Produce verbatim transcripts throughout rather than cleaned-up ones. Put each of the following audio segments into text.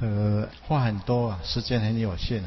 呃，话很多啊，时间很有限。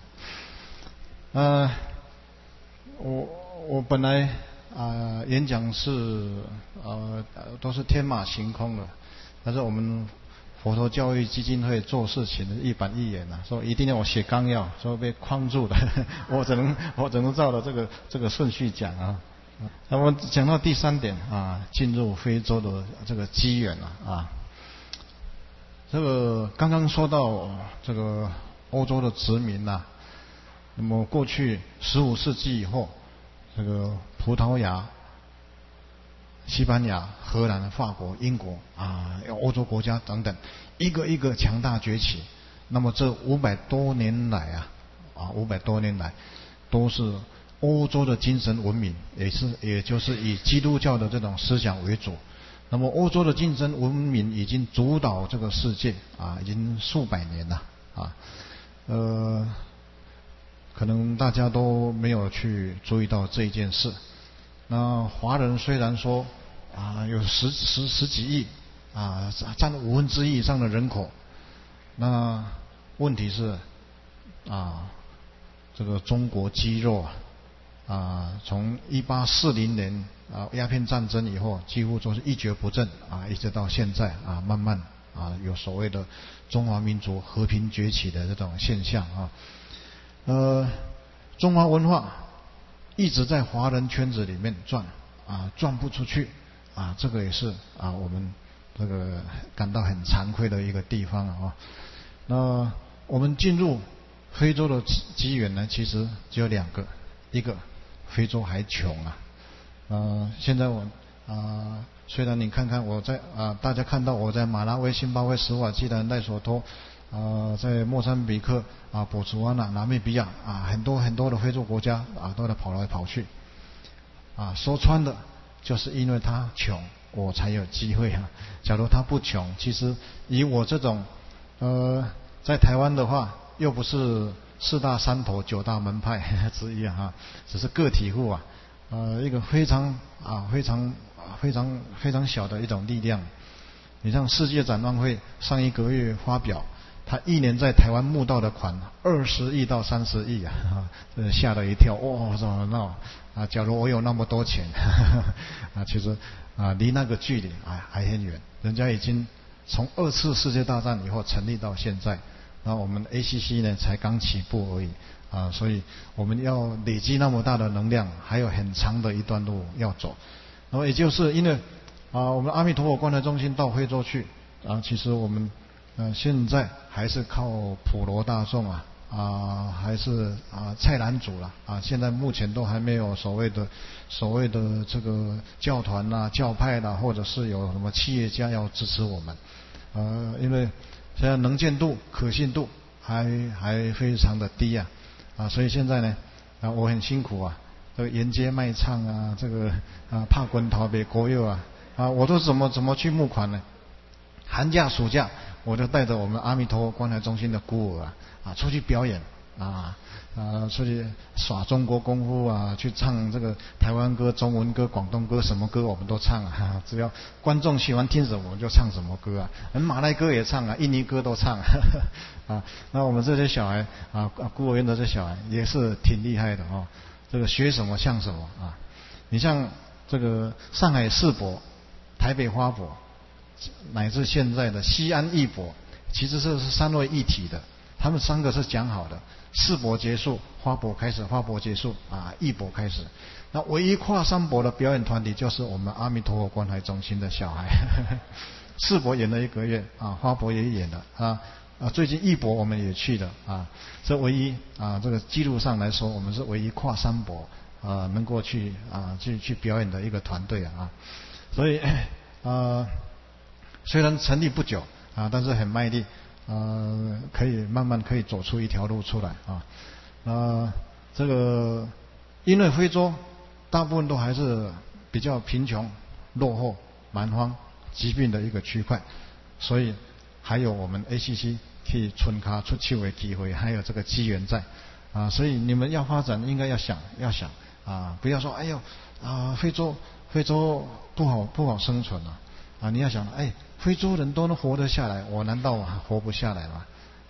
呃，我我本来啊、呃、演讲是呃都是天马行空的，但是我们佛陀教育基金会做事情的一板一眼啊，说一定要我写纲要，说被框住了，我只能我只能照着这个这个顺序讲啊。那么讲到第三点啊，进入非洲的这个机缘啊啊。这个刚刚说到这个欧洲的殖民呐、啊，那么过去十五世纪以后，这个葡萄牙、西班牙、荷兰、法国、英国啊，欧洲国家等等，一个一个强大崛起。那么这五百多年来啊，啊五百多年来，都是欧洲的精神文明，也是也就是以基督教的这种思想为主。那么欧洲的竞争文明已经主导这个世界啊，已经数百年了啊，呃，可能大家都没有去注意到这一件事。那华人虽然说啊有十十十几亿啊，占五分之一以上的人口，那问题是啊，这个中国肌肉啊。啊，从一八四零年啊鸦片战争以后，几乎都是一蹶不振啊，一直到现在啊，慢慢啊有所谓的中华民族和平崛起的这种现象啊。呃，中华文化一直在华人圈子里面转啊，转不出去啊，这个也是啊我们这个感到很惭愧的一个地方啊。那我们进入非洲的机缘呢，其实只有两个，一个。非洲还穷啊，呃，现在我啊、呃，虽然你看看我在啊、呃，大家看到我在马拉维、辛巴威、史瓦济兰、赖索托，啊、呃，在莫桑比克啊、博茨瓦纳、纳米比亚啊，很多很多的非洲国家啊，都在跑来跑去，啊，说穿的，就是因为他穷，我才有机会啊。假如他不穷，其实以我这种，呃，在台湾的话，又不是。四大山头九大门派之一啊，只是个体户啊，呃，一个非常啊非常非常非常小的一种力量。你像世界展望会上一个月发表，他一年在台湾募到的款二十亿到三十亿啊，呃，吓了一跳，哇，怎么闹啊？假如我有那么多钱，啊，其实啊离那个距离啊还很远，人家已经从二次世界大战以后成立到现在。那我们 A C C 呢才刚起步而已啊，所以我们要累积那么大的能量，还有很长的一段路要走。然后也就是因为啊，我们阿弥陀佛关怀中心到非洲去啊，其实我们呃现在还是靠普罗大众啊啊，还是啊菜篮族啦啊，现在目前都还没有所谓的所谓的这个教团啦、教派啦，或者是有什么企业家要支持我们，呃，因为。现在能见度、可信度还还非常的低啊，啊，所以现在呢，啊，我很辛苦啊，这个沿街卖唱啊，这个啊，怕滚逃别国有啊，啊，我都怎么怎么去募款呢？寒假、暑假，我就带着我们阿弥陀佛关怀中心的孤儿啊，啊，出去表演啊。啊，出去耍中国功夫啊，去唱这个台湾歌、中文歌、广东歌，什么歌我们都唱啊。只要观众喜欢听什么，我们就唱什么歌啊。马来歌也唱啊，印尼歌都唱啊。啊，那我们这些小孩啊，孤儿院的这小孩也是挺厉害的哦。这个学什么像什么啊。你像这个上海世博、台北花博，乃至现在的西安艺博，其实这是三位一体的。他们三个是讲好的，世博结束，花博开始，花博结束啊，艺博开始。那唯一跨三博的表演团体就是我们阿弥陀佛关怀中心的小孩。世博演了一个月啊，花博也演了啊啊，最近艺博我们也去了啊。这唯一啊，这个记录上来说，我们是唯一跨三博啊能够去啊去去表演的一个团队啊。所以啊，虽然成立不久啊，但是很卖力。呃，可以慢慢可以走出一条路出来啊。呃，这个因为非洲大部分都还是比较贫穷、落后、蛮荒、疾病的一个区块，所以还有我们 A C C 替村咖出去的机会，还有这个机缘在啊。所以你们要发展，应该要想要想啊，不要说哎呦啊，非洲非洲不好不好生存啊啊！你要想，哎，非洲人都能活得下来，我难道活不下来吗？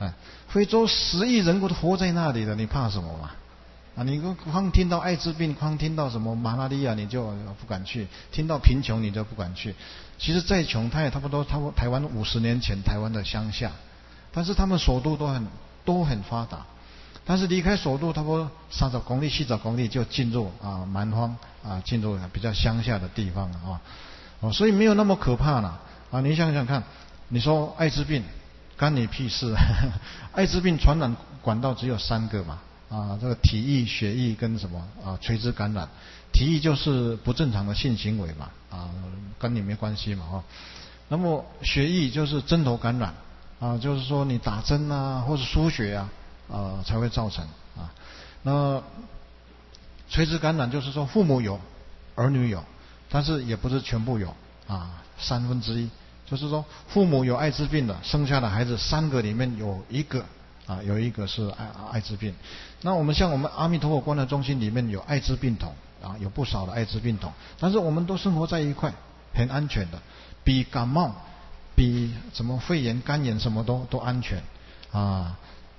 哎，非洲十亿人口都活在那里的，你怕什么嘛？啊，你光听到艾滋病，光听到什么马拉利亚，你就不敢去；听到贫穷，你就不敢去。其实再穷，他也差不多，差不多台湾五十年前台湾的乡下，但是他们首都都很都很发达。但是离开首都，差不多三十公里、四十公里就进入啊蛮荒啊，进入比较乡下的地方啊，哦，所以没有那么可怕了啊！你想想看，你说艾滋病，干你屁事？艾滋病传染管道只有三个嘛。啊，这个体液、血液跟什么啊？垂直感染，体液就是不正常的性行为嘛，啊，跟你没关系嘛，哈。那么血液就是针头感染，啊，就是说你打针啊，或者输血啊，啊才会造成啊。那垂直感染就是说父母有，儿女有，但是也不是全部有啊，三分之一，就是说父母有艾滋病的，生下的孩子三个里面有一个。啊，有一个是艾艾滋病。那我们像我们阿弥陀佛关怀中心里面有艾滋病童啊，有不少的艾滋病童，但是我们都生活在一块，很安全的，比感冒、比什么肺炎、肝炎什么都都安全啊。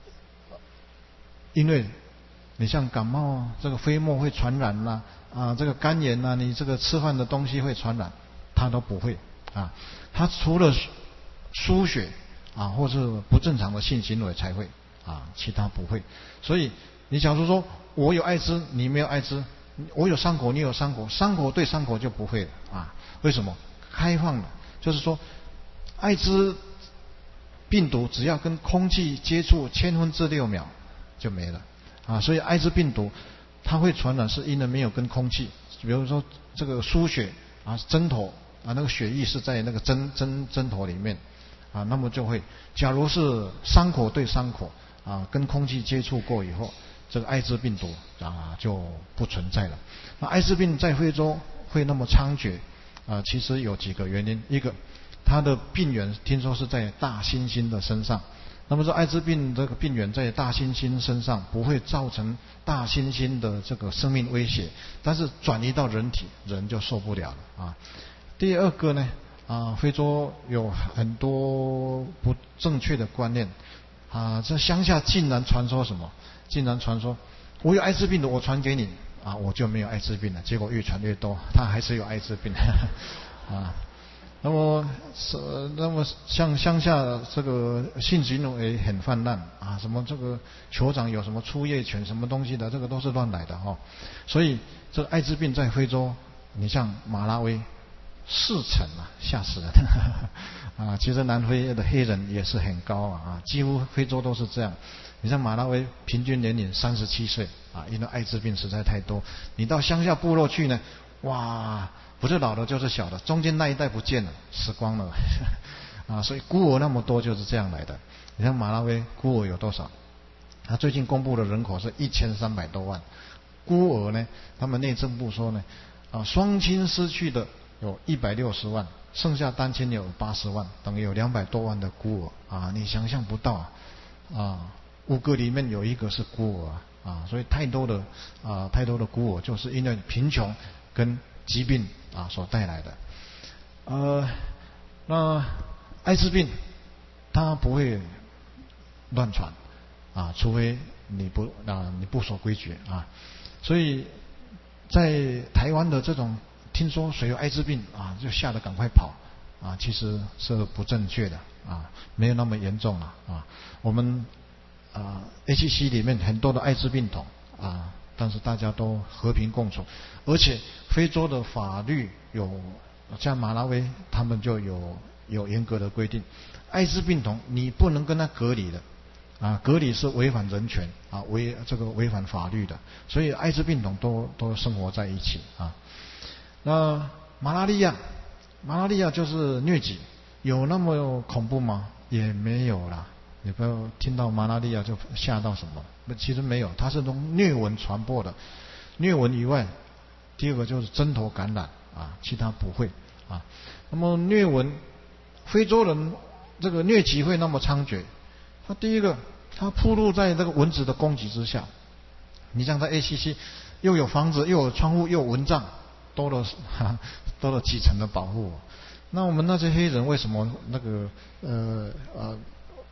因为你像感冒这个飞沫会传染啦，啊，这个肝炎呐，你这个吃饭的东西会传染，它都不会啊。它除了输血。啊，或是不正常的性行为才会啊，其他不会。所以你假如说我有艾滋，你没有艾滋，我有伤口，你有伤口，伤口对伤口就不会了啊？为什么？开放的，就是说，艾滋病毒只要跟空气接触千分之六秒就没了啊。所以艾滋病毒它会传染，是因为没有跟空气，比如说这个输血啊，针头啊，那个血液是在那个针针针头里面。啊，那么就会，假如是伤口对伤口啊，跟空气接触过以后，这个艾滋病毒啊就不存在了。那艾滋病在非洲会那么猖獗啊，其实有几个原因。一个，它的病源听说是在大猩猩的身上。那么说艾滋病这个病源在大猩猩身上不会造成大猩猩的这个生命威胁，但是转移到人体，人就受不了了啊。第二个呢？啊，非洲有很多不正确的观念啊，这乡下竟然传说什么？竟然传说我有艾滋病的，我传给你啊，我就没有艾滋病了。结果越传越多，他还是有艾滋病啊。那么是那么像乡下这个性行为很泛滥啊，什么这个酋长有什么出夜权什么东西的，这个都是乱来的哈、哦。所以这艾滋病在非洲，你像马拉维。四成啊，吓死人啊！其实南非的黑人也是很高啊，几乎非洲都是这样。你像马拉维平均年龄三十七岁啊，因为艾滋病实在太多。你到乡下部落去呢，哇，不是老的就是小的，中间那一代不见了，死光了啊！所以孤儿那么多就是这样来的。你看马拉维孤儿有多少？他最近公布的人口是一千三百多万，孤儿呢，他们内政部说呢，啊，双亲失去的。有一百六十万，剩下单亲有八十万，等于有两百多万的孤儿啊！你想象不到啊！啊，五个里面有一个是孤儿啊，所以太多的啊，太多的孤儿就是因为贫穷跟疾病啊所带来的。呃，那艾滋病它不会乱传啊，除非你不啊你不守规矩啊，所以在台湾的这种。听说谁有艾滋病啊，就吓得赶快跑啊！其实是不正确的啊，没有那么严重了啊。我们啊 H C 里面很多的艾滋病童啊，但是大家都和平共处，而且非洲的法律有像马拉维，他们就有有严格的规定，艾滋病童你不能跟他隔离的啊，隔离是违反人权啊，违这个违反法律的，所以艾滋病童都都生活在一起啊。那马拉利亚，马拉利亚就是疟疾，有那么恐怖吗？也没有啦。你不要听到马拉利亚就吓到什么，其实没有，它是从疟蚊传播的。疟蚊以外，第二个就是针头感染啊，其他不会啊。那么疟蚊，非洲人这个疟疾会那么猖獗，它第一个，它暴露在这个蚊子的攻击之下。你像在 A C C， 又有房子，又有窗户，又有蚊帐。多了哈，多了几层的保护。那我们那些黑人为什么那个呃呃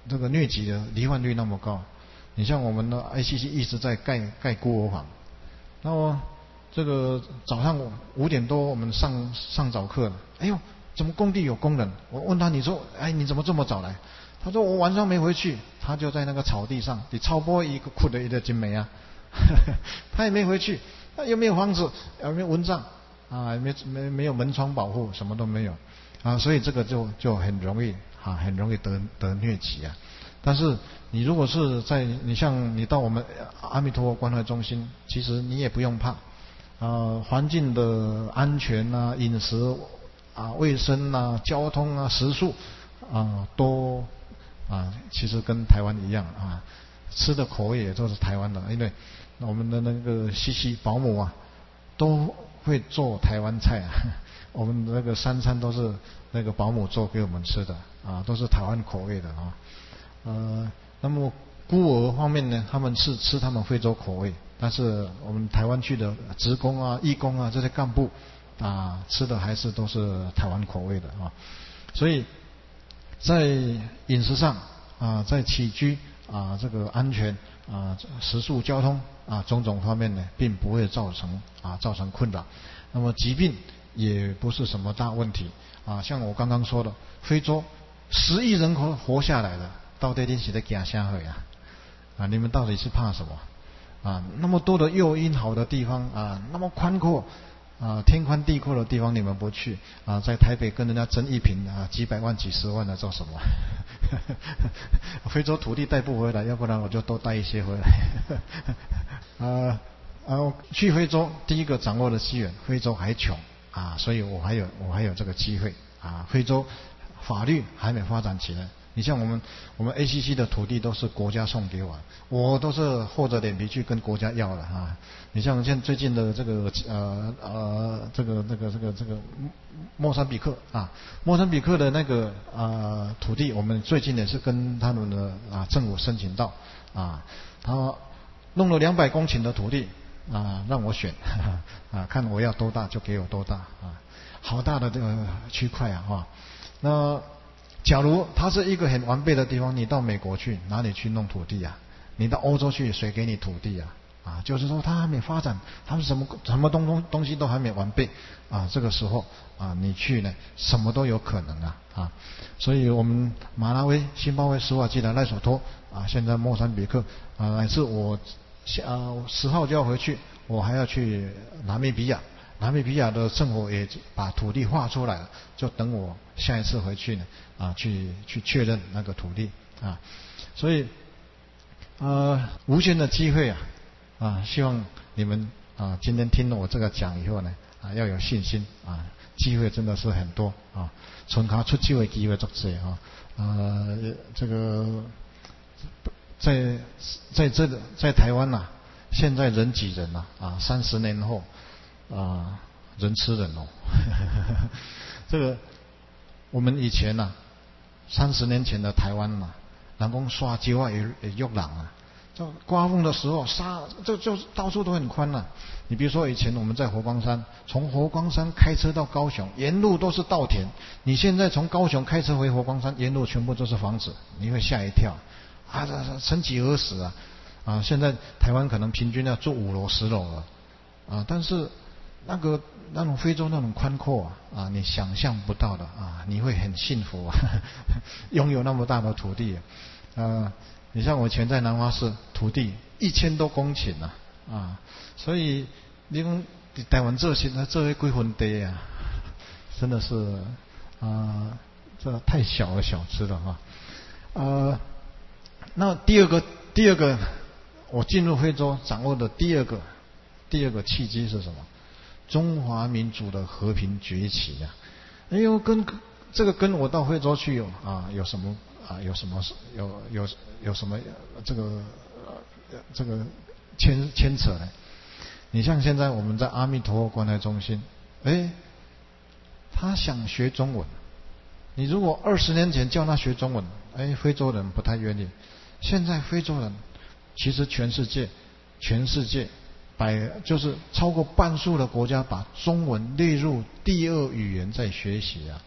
这个疟疾的罹患率那么高。你像我们的 I C C 一直在盖盖孤儿房，那么这个早上五点多我们上上早课了，哎呦，怎么工地有工人？我问他，你说，哎，你怎么这么早来？他说我晚上没回去，他就在那个草地上，你超播一个哭的一个金梅啊，他也没回去，他又没有房子，也没有蚊帐啊，没没没有门窗保护，什么都没有啊，所以这个就就很容易啊，很容易得得疟疾啊。但是你如果是在你像你到我们阿弥陀佛关怀中心，其实你也不用怕，呃，环境的安全啊、饮食啊、卫生啊、交通啊、食宿啊，都啊，其实跟台湾一样啊，吃的口味也都是台湾的，因为我们的那个西西保姆啊，都会做台湾菜啊，我们那个三餐都是那个保姆做给我们吃的啊，都是台湾口味的啊。呃，那么孤儿方面呢，他们是吃他们非洲口味，但是我们台湾去的职工啊、义工啊这些干部啊，吃的还是都是台湾口味的啊。所以在饮食上啊，在起居啊，这个安全啊、食宿、交通啊种种方面呢，并不会造成啊造成困扰。那么疾病也不是什么大问题啊，像我刚刚说的，非洲十亿人口活下来的。到底你是在惊啥会啊？啊，你们到底是怕什么？啊，那么多的诱因好的地方啊，那么宽阔啊，天宽地阔的地方你们不去啊，在台北跟人家争一平啊，几百万、几十万的做什么？非洲土地带不回来，要不然我就多带一些回来。啊啊，去非洲第一个掌握的资源，非洲还穷啊，所以我还有我还有这个机会啊，非洲法律还没发展起来。你像我们我们 A C C 的土地都是国家送给我，我都是厚着脸皮去跟国家要的啊。你像现最近的这个呃呃这个这个这个这个莫桑比克啊，莫桑比克的那个呃土地，我们最近也是跟他们的啊政府申请到啊，他弄了两百公顷的土地啊，让我选啊，看我要多大就给我多大啊，好大的这个区块啊哈，那。假如它是一个很完备的地方，你到美国去哪里去弄土地啊？你到欧洲去谁给你土地啊？啊，就是说它还没发展，它是什么什么东东东西都还没完备啊。这个时候啊，你去呢，什么都有可能啊啊。所以我们马拉维、辛巴威、斯瓦基兰、赖索托啊，现在莫桑比克啊，乃至我啊十号就要回去，我还要去纳米比亚。纳米比亚的政府也把土地划出来了，就等我下一次回去呢啊，去去确认那个土地啊，所以呃无限的机会啊啊，希望你们啊今天听了我这个讲以后呢啊要有信心啊，机会真的是很多啊，从他出去的机会作这啊呃这个在在这个在台湾呐、啊，现在人挤人呐啊，三十年后。啊，人吃人哦，这个我们以前呐、啊，三十年前的台湾呐、啊，人讲刷蕉啊也也욕人啊，就刮风的时候沙就就到处都很宽啊。你比如说以前我们在佛光山，从佛光山开车到高雄，沿路都是稻田。你现在从高雄开车回佛光山，沿路全部都是房子，你会吓一跳啊！曾几何时啊啊！现在台湾可能平均要住五楼十楼了啊，但是。那个那种非洲那种宽阔啊，啊，你想象不到的啊，你会很幸福啊，拥有那么大的土地，啊，你像我以前在南华市，土地一千多公顷啊，啊，所以你讲台湾这些这些归分地啊，真的是啊，这太小而小只了哈，呃，那第二个第二个，我进入非洲掌握的第二个第二个契机是什么？中华民族的和平崛起呀、啊，哎呦，跟这个跟我到非洲去有啊有什么啊有什么有有有什么这个呃这个牵牵扯呢？你像现在我们在阿弥陀佛关怀中心，哎，他想学中文，你如果二十年前叫他学中文，哎，非洲人不太愿意。现在非洲人其实全世界全世界。百就是超过半数的国家把中文列入第二语言在学习啊，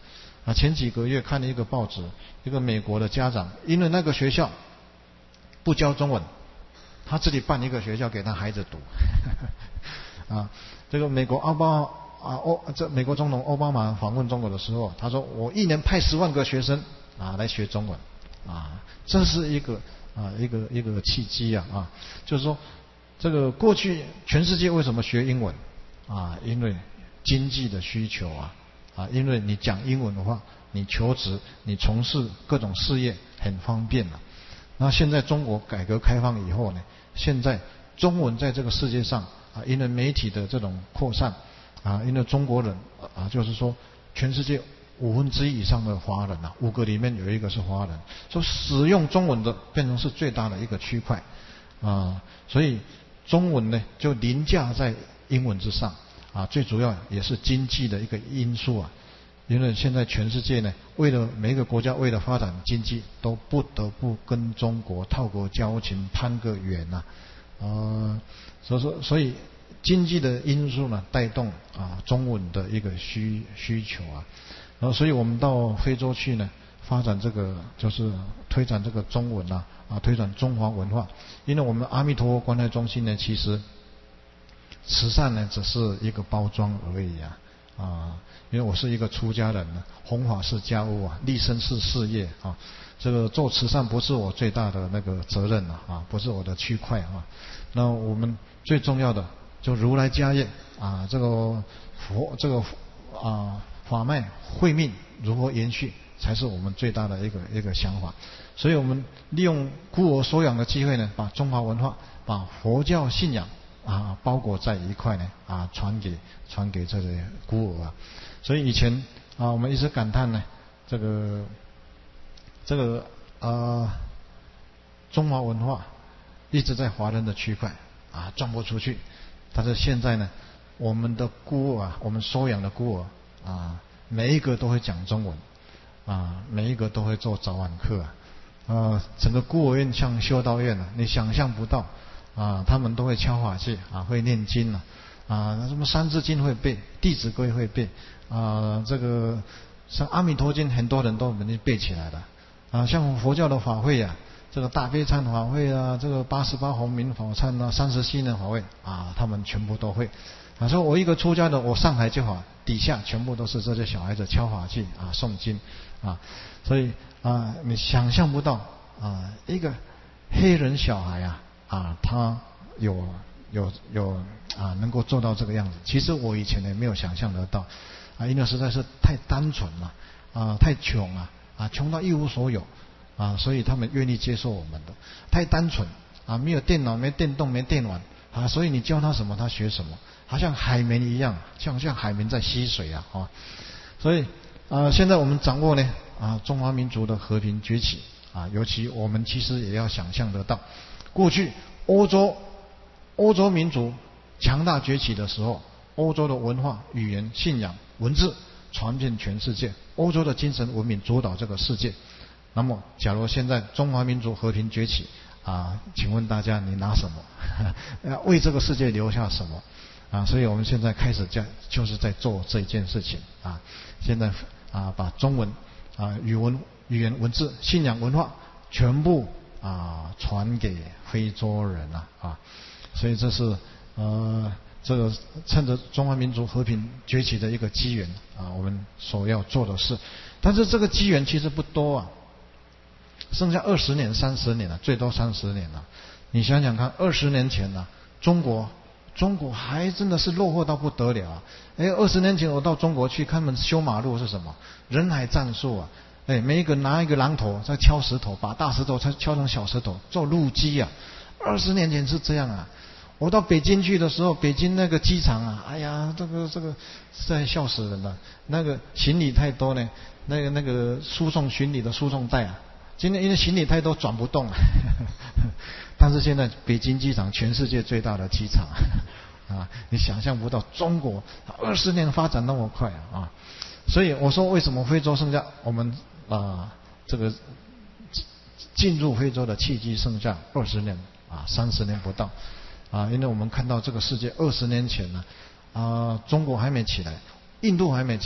啊，前几个月看了一个报纸，一个美国的家长，因为那个学校不教中文，他自己办一个学校给他孩子读。啊，这个美国奥巴马啊，欧这美国总统奥巴马访问中国的时候，他说我一年派十万个学生啊来学中文，啊，这是一个啊一个一个契机啊啊，就是说这个过去全世界为什么学英文啊？因为经济的需求啊啊，因为你讲英文的话，你求职、你从事各种事业很方便了。那现在中国改革开放以后呢，现在中文在这个世界上啊，因为媒体的这种扩散啊，因为中国人啊，就是说全世界五分之一以上的华人啊，五个里面有一个是华人，所以使用中文的变成是最大的一个区块啊，所以中文呢就凌驾在英文之上啊，最主要也是经济的一个因素啊。因为现在全世界呢，为了每一个国家为了发展经济，都不得不跟中国套个交情、攀个缘呐，呃，所以说，所以经济的因素呢，带动啊中文的一个需需求啊，然后所以我们到非洲去呢，发展这个就是推展这个中文啊，啊推展中华文化，因为我们阿弥陀佛关怀中心呢，其实慈善呢只是一个包装而已啊。啊，因为我是一个出家人呢，弘法是家务啊，立身是事业啊。这个做慈善不是我最大的那个责任啊，啊，不是我的区块啊。那我们最重要的就如来家业啊，这个佛这个啊法脉慧命如何延续，才是我们最大的一个一个想法。所以我们利用孤儿收养的机会呢，把中华文化、把佛教信仰啊，包裹在一块呢，啊，传给传给这些孤儿啊，所以以前啊，我们一直感叹呢，这个这个呃，中华文化一直在华人的区块啊，转不出去。但是现在呢，我们的孤儿啊，我们收养的孤儿啊，每一个都会讲中文啊，每一个都会做早晚课啊，呃，整个孤儿院像修道院啊，你想象不到。啊，他们都会敲法器啊，会念经啊，啊，什么三字经会背，弟子规会背，啊，这个像阿弥陀经很多人都能背起来的，啊，像佛教的法会呀、啊，这个大悲忏法会啊，这个八十八弘名法忏啊，三十七念法会啊，他们全部都会。啊，说我一个出家的，我上台就好，底下全部都是这些小孩子敲法器啊，诵经啊，所以啊，你想象不到啊，一个黑人小孩啊。啊，他有有有啊，能够做到这个样子。其实我以前也没有想象得到，啊，因为实在是太单纯了，啊，太穷了，啊，穷到一无所有，啊，所以他们愿意接受我们的。太单纯，啊，没有电脑，没电动，没电玩，啊，所以你教他什么，他学什么，好像海绵一样，像像海绵在吸水啊，啊，所以啊，现在我们掌握呢，啊，中华民族的和平崛起，啊，尤其我们其实也要想象得到。过去欧洲欧洲民族强大崛起的时候，欧洲的文化、语言、信仰、文字传遍全世界，欧洲的精神文明主导这个世界。那么，假如现在中华民族和平崛起啊，请问大家你拿什么？为这个世界留下什么？啊，所以我们现在开始在就是在做这一件事情啊。现在啊，把中文啊、语文、语言、文字、信仰、文化全部。啊，传给非洲人啊啊，所以这是呃，这个趁着中华民族和平崛起的一个机缘啊，我们所要做的事。但是这个机缘其实不多啊，剩下二十年、三十年了，最多三十年了。你想想看，二十年前呢、啊，中国中国还真的是落后到不得了啊！哎，二十年前我到中国去，看他们修马路是什么？人海战术啊！哎，每一个拿一个榔头在敲石头，把大石头敲敲成小石头，做路基啊！二十年前是这样啊！我到北京去的时候，北京那个机场啊，哎呀，这个这个实在笑死人了。那个行李太多呢，那个那个输送行李的输送带啊，今天因为行李太多转不动啊。但是现在北京机场全世界最大的机场啊，你想象不到中国二十年发展那么快啊！啊所以我说为什么非洲剩下我们啊这个进入非洲的契机剩下二十年啊三十年不到啊，因为我们看到这个世界二十年前呢啊中国还没起来，印度还没起来，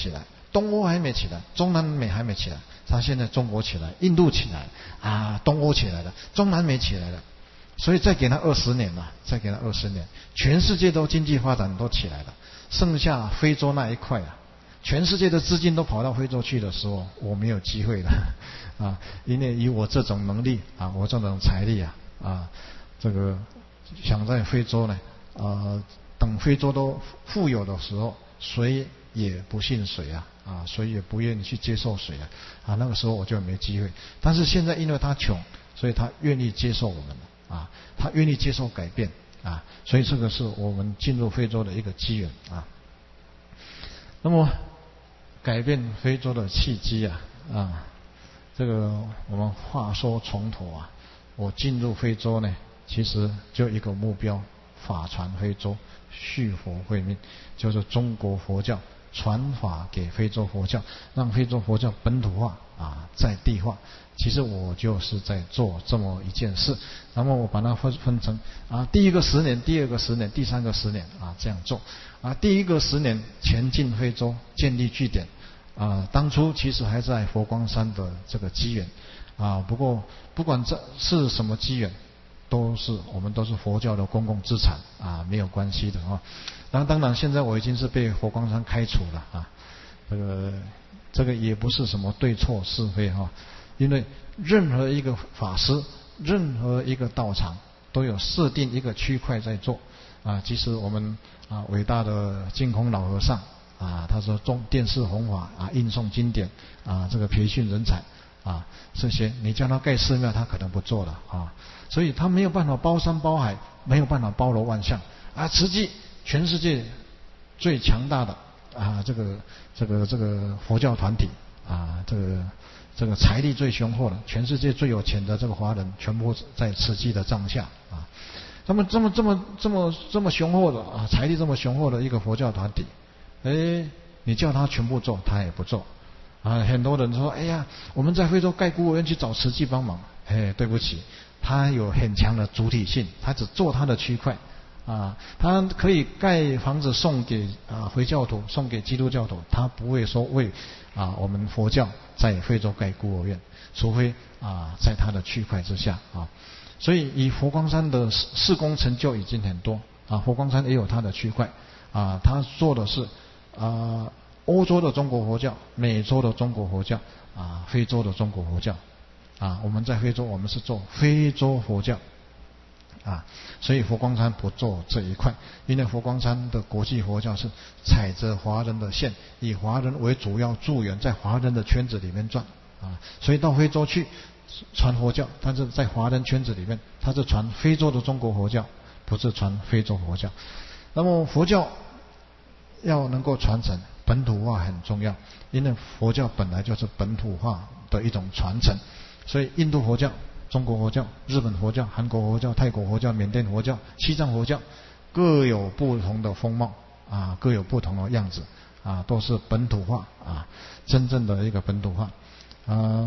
东欧还没起来，中南美还没起来，他现在中国起来，印度起来啊，东欧起来了，中南美起来了，所以再给他二十年了，再给他二十年，全世界都经济发展都起来了，剩下非洲那一块啊，全世界的资金都跑到非洲去的时候，我没有机会了啊，因为以我这种能力啊，我这种财力啊啊，这个想在非洲呢啊，等非洲都富有的时候，谁也不信谁啊啊，所以也不愿意去接受谁啊啊，那个时候我就没机会。但是现在因为他穷，所以他愿意接受我们了啊，他愿意接受改变啊，所以这个是我们进入非洲的一个机缘啊。那么改变非洲的契机啊啊，这个我们话说从头啊，我进入非洲呢，其实就一个目标，法传非洲，续佛慧命，就是中国佛教传法给非洲佛教，让非洲佛教本土化啊，在地化。其实我就是在做这么一件事，那么我把它分分成啊，第一个十年，第二个十年，第三个十年啊，这样做啊。第一个十年前进非洲，建立据点啊。当初其实还在佛光山的这个机缘啊，不过不管这是什么机缘，都是我们都是佛教的公共资产啊，没有关系的啊。然后当然现在我已经是被佛光山开除了啊，这个这个也不是什么对错是非哈、啊，因为任何一个法师，任何一个道场都有设定一个区块在做啊。即使我们啊伟大的净空老和尚啊，他说中电视弘法啊，印诵经典啊，这个培训人才啊，这些你叫他盖寺庙，他可能不做了啊。所以他没有办法包山包海，没有办法包罗万象啊。实际全世界最强大的啊，这个这个这个佛教团体啊，这个这个财力最雄厚的，全世界最有钱的这个华人，全部在慈济的帐下啊。那么这么这么这么这么雄厚的啊，财力这么雄厚的一个佛教团体，哎，你叫他全部做，他也不做啊。很多人说，哎呀，我们在非洲盖孤儿院去找慈济帮忙，哎，对不起。他有很强的主体性，他只做他的区块啊，他可以盖房子送给啊回教徒，送给基督教徒，他不会说为啊我们佛教在非洲盖孤儿院，除非啊在他的区块之下啊。所以以佛光山的事工成就已经很多啊，佛光山也有他的区块啊，他做的是啊欧洲的中国佛教、美洲的中国佛教啊、非洲的中国佛教。啊，我们在非洲，我们是做非洲佛教，啊，所以佛光山不做这一块，因为佛光山的国际佛教是踩着华人的线，以华人为主要助缘，在华人的圈子里面转，啊，所以到非洲去传佛教，但是在华人圈子里面，他是传非洲的中国佛教，不是传非洲佛教。那么佛教要能够传承，本土化很重要，因为佛教本来就是本土化的一种传承。所以印度佛教、中国佛教、日本佛教、韩国佛教、泰国佛教、缅甸佛教、西藏佛教各有不同的风貌啊，各有不同的样子啊，都是本土化啊，真正的一个本土化啊。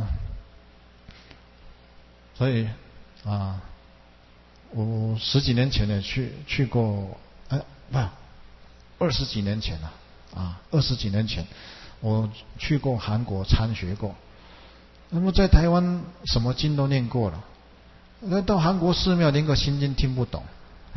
所以啊，我十几年前呢去去过，哎，不，二十几年前了啊，二十几年前我去过韩国参学过。那么在台湾什么经都念过了，那到韩国寺庙连个心经听不懂，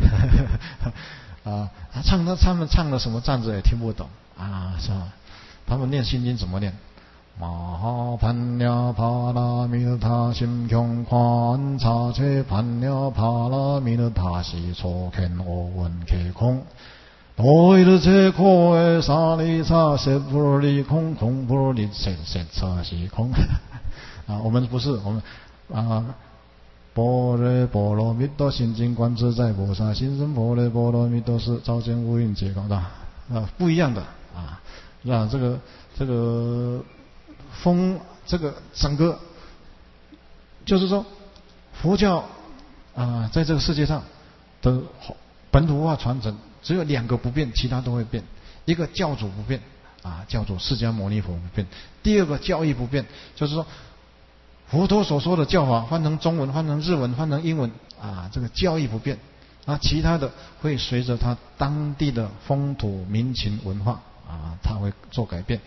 啊，唱他他们唱的什么赞子也听不懂啊，是吧？他们念心经怎么念？马哈盘呀帕拉米勒塔心胸宽察切盘呀帕拉米勒塔西错肯我闻开空。多的这空沙里沙塞不里空空不里塞塞沙西空。啊，我们不是我们啊，般若波罗蜜多心经观自在菩萨心生般若波罗蜜多是照见五蕴皆空的啊，不一样的啊，那这个这个风这个整个就是说佛教啊，在这个世界上的本土化传承只有两个不变，其他都会变。一个教主不变啊，教主释迦牟尼佛不变；第二个教义不变，就是说。佛陀所说的教法翻成中文、翻成日文、翻成英文啊，这个教义不变啊，其他的会随着他当地的风土民情文化啊，他会做改变。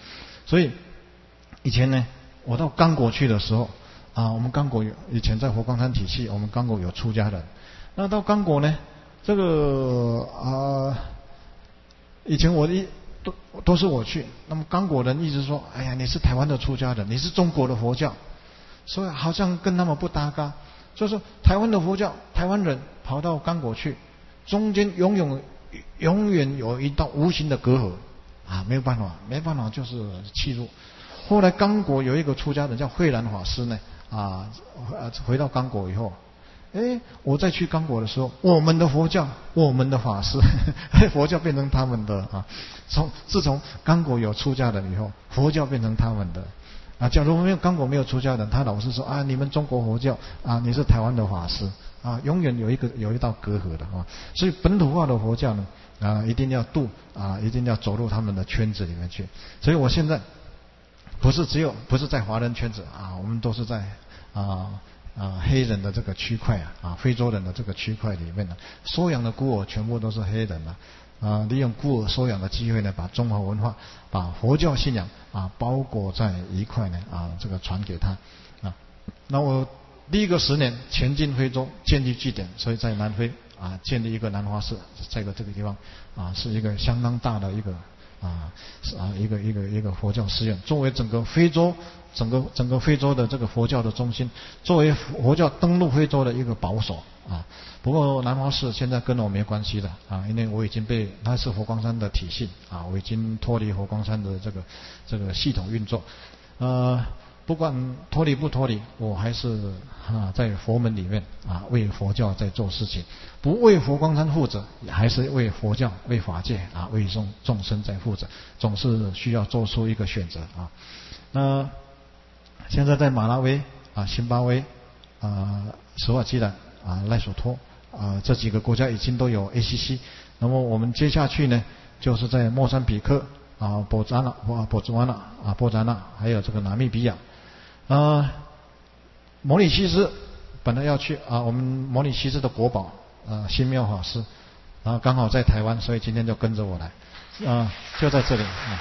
所以以前呢，我到刚果去的时候啊，我们刚果有以前在佛光山体系，我们刚果有出家人。那到刚果呢，这个啊，以前我一都都是我去，那么刚果人一直说，哎呀，你是台湾的出家人，你是中国的佛教，所以好像跟他们不搭嘎。就是台湾的佛教，台湾人跑到刚果去，中间永远永远有一道无形的隔阂啊，没有办法，没办法就是契入。后来刚果有一个出家人叫慧兰法师呢，啊，回到刚果以后，哎，我再去刚果的时候，我们的佛教，我们的法师，佛教变成他们的啊。从自从刚果有出家人以后，佛教变成他们的。啊，假如没有刚果没有出家人，他老是说啊，你们中国佛教啊，你是台湾的法师啊，永远有一个有一道隔阂的啊。所以本土化的佛教呢，啊，一定要度啊，一定要走入他们的圈子里面去。所以我现在不是只有不是在华人圈子啊，我们都是在啊啊黑人的这个区块啊，啊非洲人的这个区块里面呢，收养的孤儿全部都是黑人啊。啊，利用孤儿收养的机会呢，把中华文化、把佛教信仰啊包裹在一块呢啊，这个传给他啊。那我第一个十年前进非洲建立据点，所以在南非啊建立一个南华寺，这个这个地方啊是一个相当大的一个啊啊一个一个一个佛教寺院，作为整个非洲整个整个非洲的这个佛教的中心，作为佛教登陆非洲的一个保守啊。不过南华寺现在跟我没关系了啊，因为我已经被它是佛光山的体系啊，我已经脱离佛光山的这个这个系统运作。呃，不管脱离不脱离，我还是啊在佛门里面啊为佛教在做事情，不为佛光山负责，还是为佛教、为法界啊、为众众生在负责，总是需要做出一个选择啊。那现在在马拉维啊、辛巴威啊、斯瓦基兰啊、赖索托啊这几个国家已经都有 A C C， 那么我们接下去呢，就是在莫桑比克啊、博扎纳、啊、博兹瓦纳啊、波扎纳，还有这个纳米比亚啊、摩里西斯本来要去啊，我们摩里西斯的国宝啊新妙法师，然后刚好在台湾，所以今天就跟着我来啊，就在这里啊。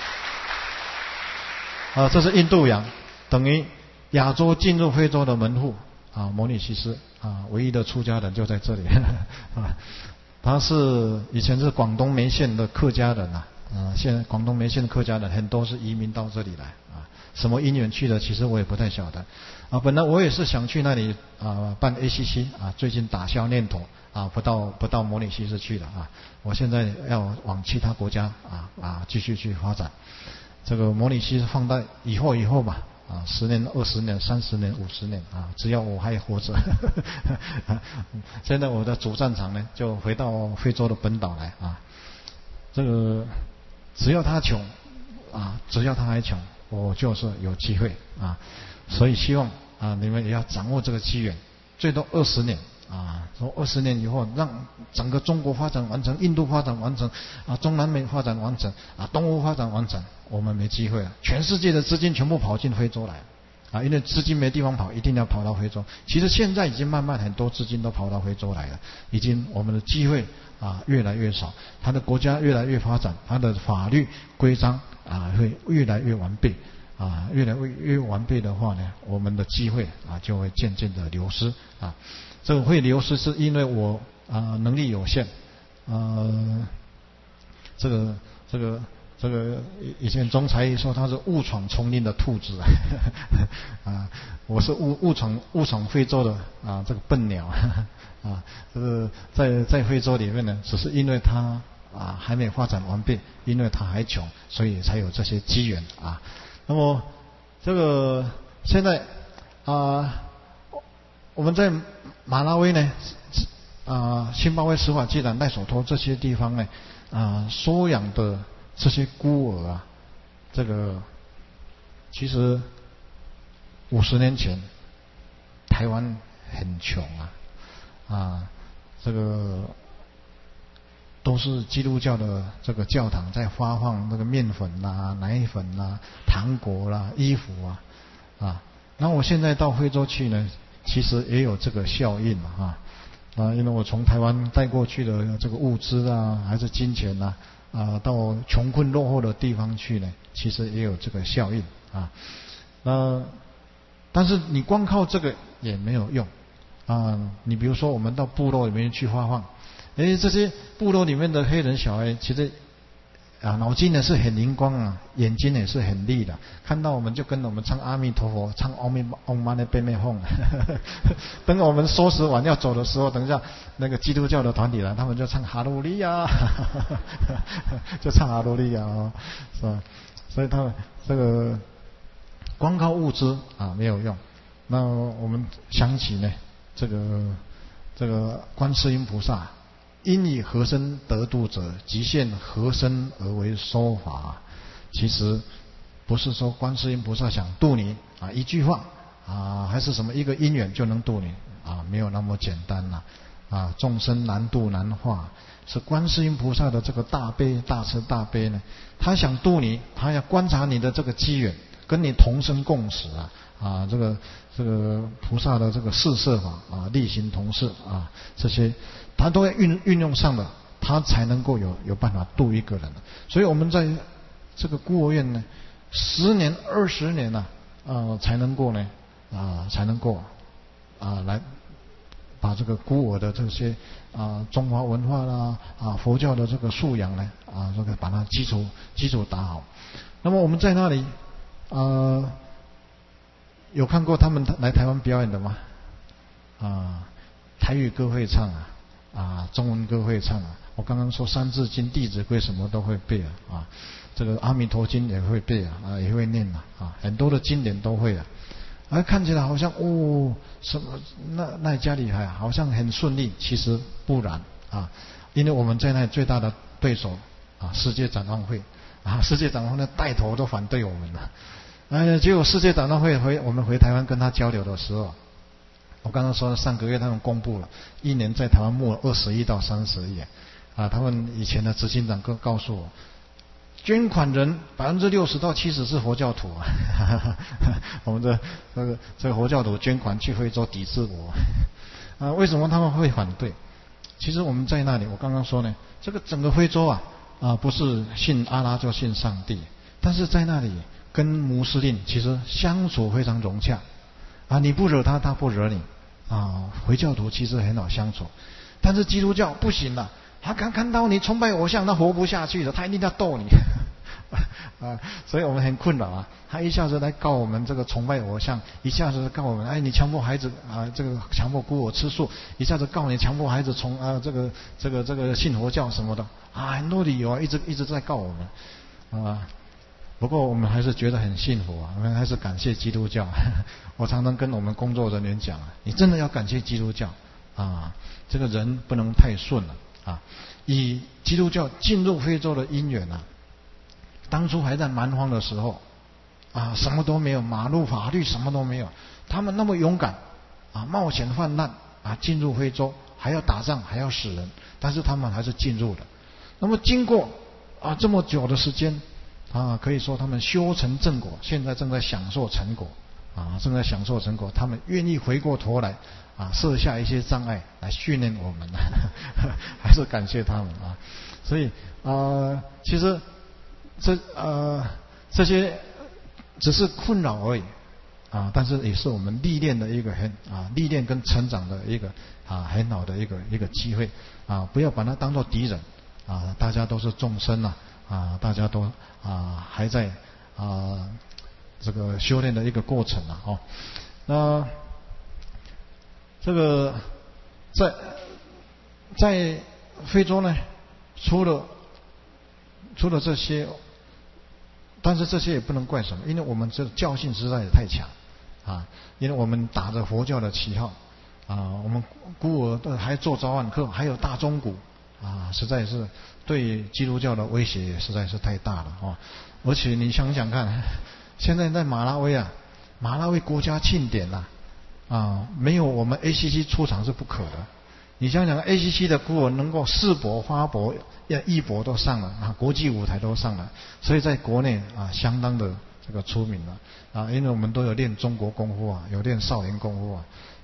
啊，这是印度洋，等于亚洲进入非洲的门户啊，摩里西斯啊，唯一的出家人就在这里啊。他是以前是广东梅县的客家人啊，啊，现在广东梅县的客家人很多是移民到这里来啊，什么因缘去的，其实我也不太晓得啊。本来我也是想去那里啊办 A C C 啊，最近打消念头啊，不到不到摩里西斯去了啊，我现在要往其他国家啊啊继续去发展。这个摩里西斯放在以后以后吧，啊，十年、二十年、三十年、五十年啊，只要我还活着，现在我的主战场呢，就回到非洲的本岛来啊。这个只要他穷啊，只要他还穷，我就是有机会啊。所以希望啊，你们也要掌握这个机缘，最多二十年。啊，说二十年以后，让整个中国发展完成，印度发展完成，啊，中南美发展完成，啊，东欧发展完成，我们没机会了。全世界的资金全部跑进非洲来，啊，因为资金没地方跑，一定要跑到非洲。其实现在已经慢慢很多资金都跑到非洲来了，已经我们的机会啊越来越少，他的国家越来越发展，他的法律规章啊会越来越完备。啊，越来越越完备的话呢，我们的机会啊就会渐渐的流失啊。这个会流失是因为我啊能力有限，呃，这个这个这个以前中才说他是误闯丛林的兔子啊，我是误误闯误闯非洲的啊这个笨鸟啊，这个在在非洲里面呢，只是因为他啊还没发展完备，因为他还穷，所以才有这些机缘啊。那么这个现在啊，我们在马拉维呢，啊，辛巴威、斯瓦基兰、赖索托这些地方呢，啊，收养的这些孤儿啊，这个其实五十年前台湾很穷啊，啊，这个。都是基督教的这个教堂在发放那个面粉啦、奶粉啦、糖果啦、衣服啊，啊，那我现在到非洲去呢，其实也有这个效应嘛，啊，啊，因为我从台湾带过去的这个物资啊，还是金钱啊， 啊到穷困落后的地方去呢，其实也有这个效应啊。那但是你光靠这个也没有用啊。你比如说我们到部落里面去发放，哎，这些部落里面的黑人小孩其实啊脑筋也是很灵光啊，眼睛也是很利的，看到我们就跟我们唱阿弥陀佛，唱阿弥嗡嘛呢呗咪吽。等我们收拾完要走的时候，等一下那个基督教的团体来，他们就唱哈路利亚，就唱哈路利亚哦，是吧？所以他们这个光靠物资啊没有用。那我们想起呢，这个这个观世音菩萨。因以何身得度者，即现何身而为说法。其实不是说观世音菩萨想度你啊，一句话啊，还是什么一个因缘就能度你啊，没有那么简单呐啊！众生难度难化，是观世音菩萨的这个大悲大慈大悲呢，他想度你，他要观察你的这个机缘，跟你同生共死啊啊！这个这个菩萨的这个四摄法啊，力行同事啊，这些。他都要运运用上了，他才能够有有办法度一个人。所以我们在这个孤儿院呢，十年二十年呢、啊，呃，才能够呢，啊、呃，才能够啊、呃、来把这个孤儿的这些啊、呃、中华文化啦啊佛教的这个素养呢啊这个把它基础基础打好。那么我们在那里呃有看过他们来台湾表演的吗？啊，台语歌会唱啊。啊，中文歌会唱啊！我刚刚说《三字经》《弟子规》什么都会背啊，啊，这个《阿弥陀经》也会背啊，啊，也会念啊，啊，很多的经典都会啊。而看起来好像哦，什么那那家里还好像很顺利，其实不然啊，因为我们在那最大的对手啊，世界展望会啊，世界展望会的带头都反对我们了。哎，结果世界展望会回我们回台湾跟他交流的时候。我刚刚说上个月他们公布了，一年在台湾募了二十亿到三十亿啊！他们以前的执行长告告诉我，捐款人百分之六十到七十是佛教徒啊！我们这这个这个佛教徒捐款去非洲抵制我啊！为什么他们会反对？其实我们在那里，我刚刚说呢，这个整个非洲啊啊不是信阿拉就信上帝，但是在那里跟穆斯林其实相处非常融洽啊！你不惹他，他不惹你。啊，回教徒其实很好相处，但是基督教不行了。他刚看到你崇拜偶像，他活不下去了，他一定要斗你啊！所以我们很困扰啊。他一下子来告我们这个崇拜偶像，一下子告我们，哎，你强迫孩子啊，这个强迫孤儿吃素，一下子告你强迫孩子从啊这个这个这个信佛教什么的啊，很多理由啊，一直一直在告我们啊。不过我们还是觉得很幸福啊，我们还是感谢基督教。我常常跟我们工作人员讲啊，你真的要感谢基督教啊，这个人不能太顺了啊。以基督教进入非洲的因缘啊，当初还在蛮荒的时候啊，什么都没有，马路法律什么都没有，他们那么勇敢啊，冒险犯难啊，进入非洲还要打仗还要死人，但是他们还是进入了。那么经过啊这么久的时间。啊，可以说他们修成正果，现在正在享受成果啊，正在享受成果。他们愿意回过头来啊，设下一些障碍来训练我们，还是感谢他们啊。所以呃，其实这呃这些只是困扰而已啊，但是也是我们历练的一个很啊历练跟成长的一个啊很好的一个一个机会啊，不要把它当作敌人啊，大家都是众生啊。啊，大家都啊还在啊这个修炼的一个过程啊，哦，那这个在在非洲呢，除了除了这些，但是这些也不能怪什么，因为我们这教性实在也太强啊，因为我们打着佛教的旗号啊，我们孤儿还做早晚课，还有大钟鼓。啊，实在是对基督教的威胁也实在是太大了哦！而且你想想看，现在在马拉维啊，马拉维国家庆典呐，啊，没有我们 A C C 出场是不可的。你想想 A C C 的孤儿能够世博、花博、艺博都上了啊，国际舞台都上了，所以在国内啊相当的这个出名了啊，因为我们都有练中国功夫啊，有练少林功夫啊，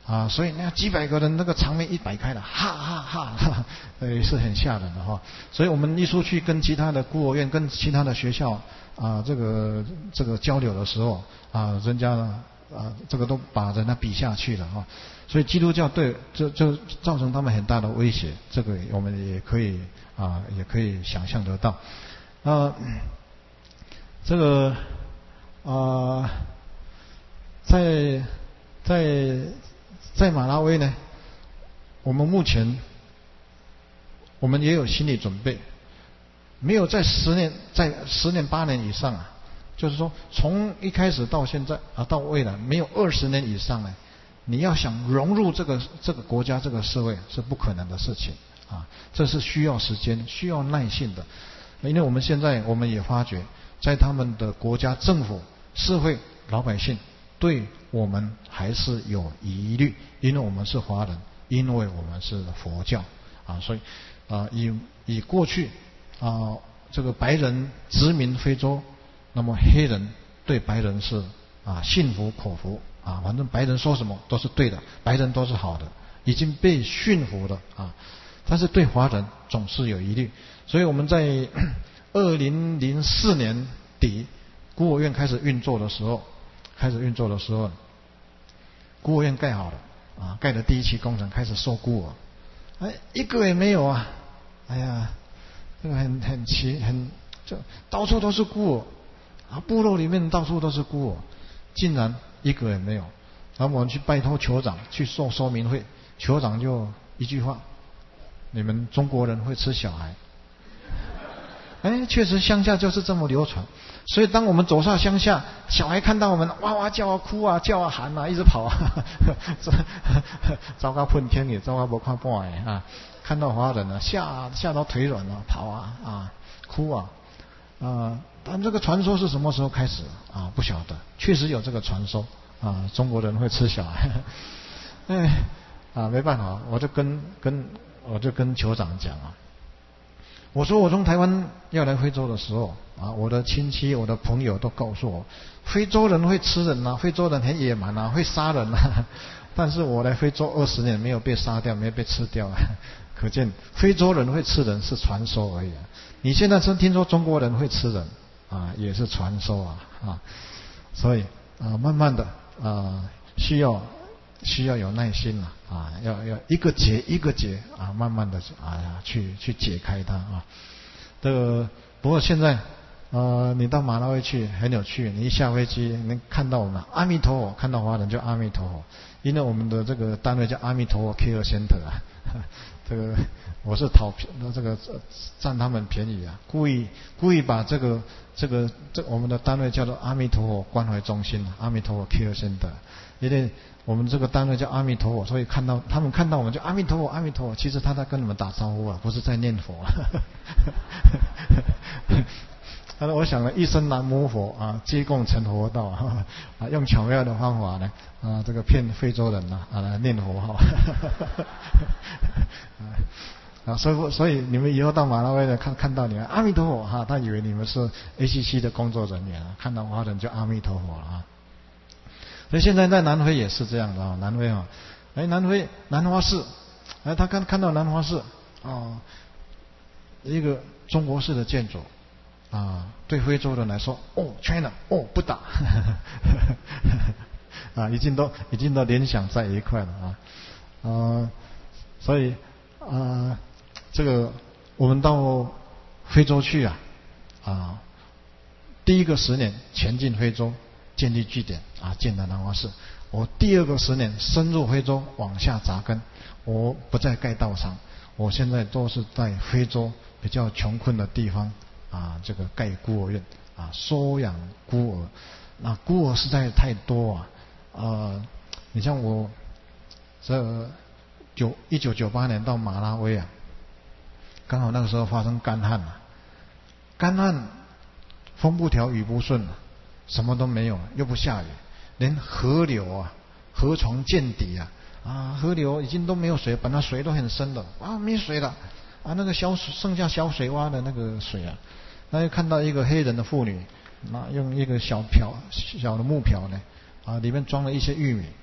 啊，所以那几百个人那个场面一摆开了，哈哈哈哈，呃，是很吓人的哈。所以我们一出去跟其他的孤儿院、跟其他的学校啊，这个这个交流的时候啊，人家呢啊，这个都把人家比下去了哈。所以基督教对这这造成他们很大的威胁，这个我们也可以啊，也可以想象得到。啊，这个啊，在在在马拉维呢，我们目前我们也有心理准备，没有在十年在十年八年以上啊，就是说从一开始到现在啊到未来没有二十年以上呢，你要想融入这个这个国家这个社会是不可能的事情啊，这是需要时间需要耐性的。因为我们现在我们也发觉，在他们的国家政府社会老百姓对我们还是有疑虑，因为我们是华人，因为我们是佛教啊，所以啊以以过去啊这个白人殖民非洲，那么黑人对白人是啊信服口服啊，反正白人说什么都是对的，白人都是好的，已经被驯服了啊。但是对华人总是有疑虑，所以我们在二零零四年底孤儿院开始运作的时候，开始运作的时候，孤儿院盖好了啊，盖的第一期工程开始收孤儿，哎，一个也没有啊，哎呀，这个很很奇很，就到处都是孤儿啊，部落里面到处都是孤儿，竟然一个也没有。然后我们去拜托酋长去做说明会，酋长就一句话。你们中国人会吃小孩，哎，确实乡下就是这么流传。所以当我们走上乡下，小孩看到我们哇哇叫啊、哭啊、叫啊、喊啊，一直跑啊，糟糕喷天也糟糕不看半哎啊！看到华人啊，吓吓到腿软了，跑啊啊，哭啊啊！但这个传说是什么时候开始啊？不晓得，确实有这个传说啊，中国人会吃小孩。哎啊，没办法，我就跟跟。我就跟酋长讲啊，我说我从台湾要来非洲的时候啊，我的亲戚、我的朋友都告诉我，非洲人会吃人啊，非洲人很野蛮啊，会杀人啊。但是我来非洲二十年没有被杀掉，没有被吃掉啊，可见非洲人会吃人是传说而已啊。你现在真听说中国人会吃人啊，也是传说啊啊，所以啊，慢慢的啊，需要。需要有耐心啊，啊，要要一个结一个结啊，慢慢的啊去去解开它啊。这个不过现在呃，你到马拉维去很有趣，你一下飞机能看到我们阿弥陀佛，看到华人就阿弥陀佛，因为我们的这个单位叫阿弥陀佛 Care Center 啊。这个我是讨这个占他们便宜啊，故意故意把这个这个这我们的单位叫做阿弥陀佛关怀中心，阿弥陀佛 Care Center， 因为我们这个单位叫阿弥陀佛，所以看到他们看到我们就阿弥陀佛阿弥陀佛，其实他在跟你们打招呼啊，不是在念佛。他说：“我想了一声南无佛啊，皆共成佛道啊，啊用巧妙的方法呢啊，这个骗非洲人呐啊来念佛哈。啊，所以所以你们以后到马拉维的看看到你们阿弥陀佛哈，他以为你们是 A C C 的工作人员啊，看到华人就阿弥陀佛了啊。所以现在在南非也是这样的啊，南非啊，哎南非南华寺，哎他看看到南华寺啊，一个中国式的建筑。”啊，对非洲人来说，哦 ，China， 哦，不打，啊，已经都已经都联想在一块了啊，呃，所以啊，这个我们到非洲去啊，啊，第一个十年前进非洲，建立据点啊，建了南华寺。我第二个十年深入非洲，往下扎根，我不再盖道场，我现在都是在非洲比较穷困的地方。啊，这个盖孤儿院啊，收养孤儿，那孤儿实在太多啊。呃，你像我这九一九九八年到马拉维啊，刚好那个时候发生干旱啊，干旱，风不调雨不顺，什么都没有，又不下雨，连河流啊，河床见底啊，啊，河流已经都没有水，本来水都很深的，啊，没水了，啊，那个小剩下小水洼的那个水啊。那就看到一个黑人的妇女，那用一个小瓢小的木瓢呢，啊，里面装了一些玉米，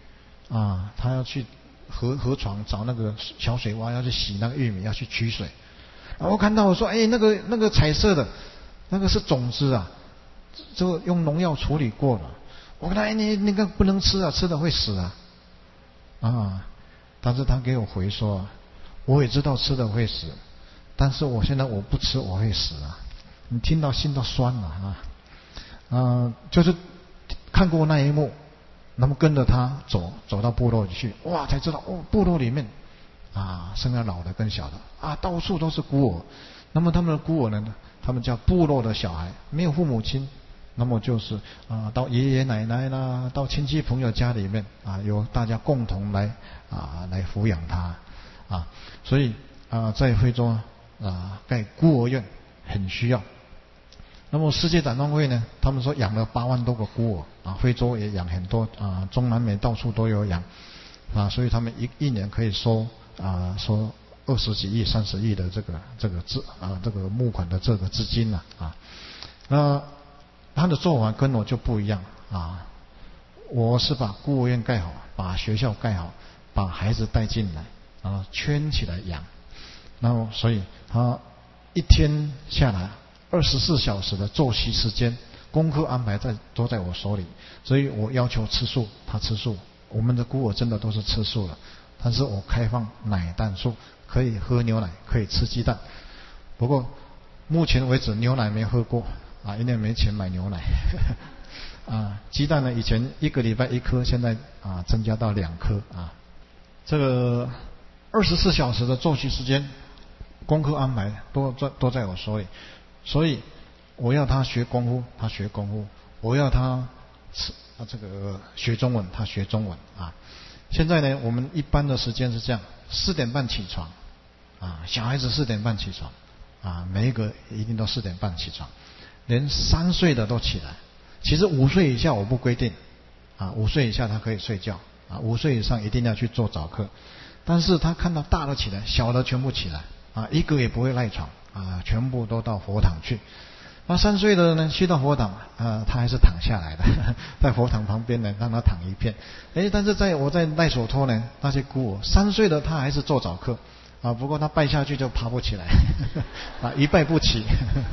啊，他要去河河床找那个小水洼，要去洗那个玉米，要去取水。啊，我看到我说，哎，那个那个彩色的，那个是种子啊，这个用农药处理过了。我跟他，哎，你那个不能吃啊，吃了会死啊。啊，但是他给我回说，我也知道吃了会死，但是我现在我不吃我会死啊。你听到心都酸了啊。呃，就是看过那一幕，那么跟着他走，走到部落里去，哇，才知道哦，部落里面啊，生了老的跟小的啊，到处都是孤儿。那么他们的孤儿呢，他们叫部落的小孩，没有父母亲，那么就是啊，到爷爷奶奶啦，到亲戚朋友家里面啊，由大家共同来啊来抚养他啊，所以啊，在非洲啊盖孤儿院很需要。那么世界展望会呢，他们说养了八万多个孤儿啊，非洲也养很多啊，中南美到处都有养啊，所以他们一一年可以收啊收二十几亿、三十亿的这个这个资啊这个募款的这个资金了啊。那他的做法跟我就不一样啊，我是把孤儿院盖好，把学校盖好，把孩子带进来，然后圈起来养。然后所以他一天下来二十四小时的作息时间、功课安排在都在我手里，所以我要求吃素，他吃素。我们的孤儿真的都是吃素了，但是我开放奶蛋素，可以喝牛奶，可以吃鸡蛋。不过目前为止牛奶没喝过啊，因为没钱买牛奶。啊，鸡蛋呢，以前一个礼拜一颗，现在啊增加到两颗啊。这个二十四小时的作息时间、功课安排都在都在我手里。所以我要他学功夫，他学功夫；我要他吃啊这个学中文，他学中文啊。现在呢，我们一般的时间是这样：四点半起床啊，小孩子四点半起床啊，每一个一定都四点半起床，连三岁的都起来。其实五岁以下我不规定啊，五岁以下他可以睡觉啊，五岁以上一定要去做早课。但是他看到大的起来，小的全部起来啊，一个也不会赖床。啊，全部都到佛堂去。那三岁的呢，去到佛堂啊，他还是躺下来的，在佛堂旁边呢，让他躺一片。哎，但是在我在赖索托呢，那些孤儿，三岁的他还是做早课啊，不过他拜下去就爬不起来，啊，一拜不起。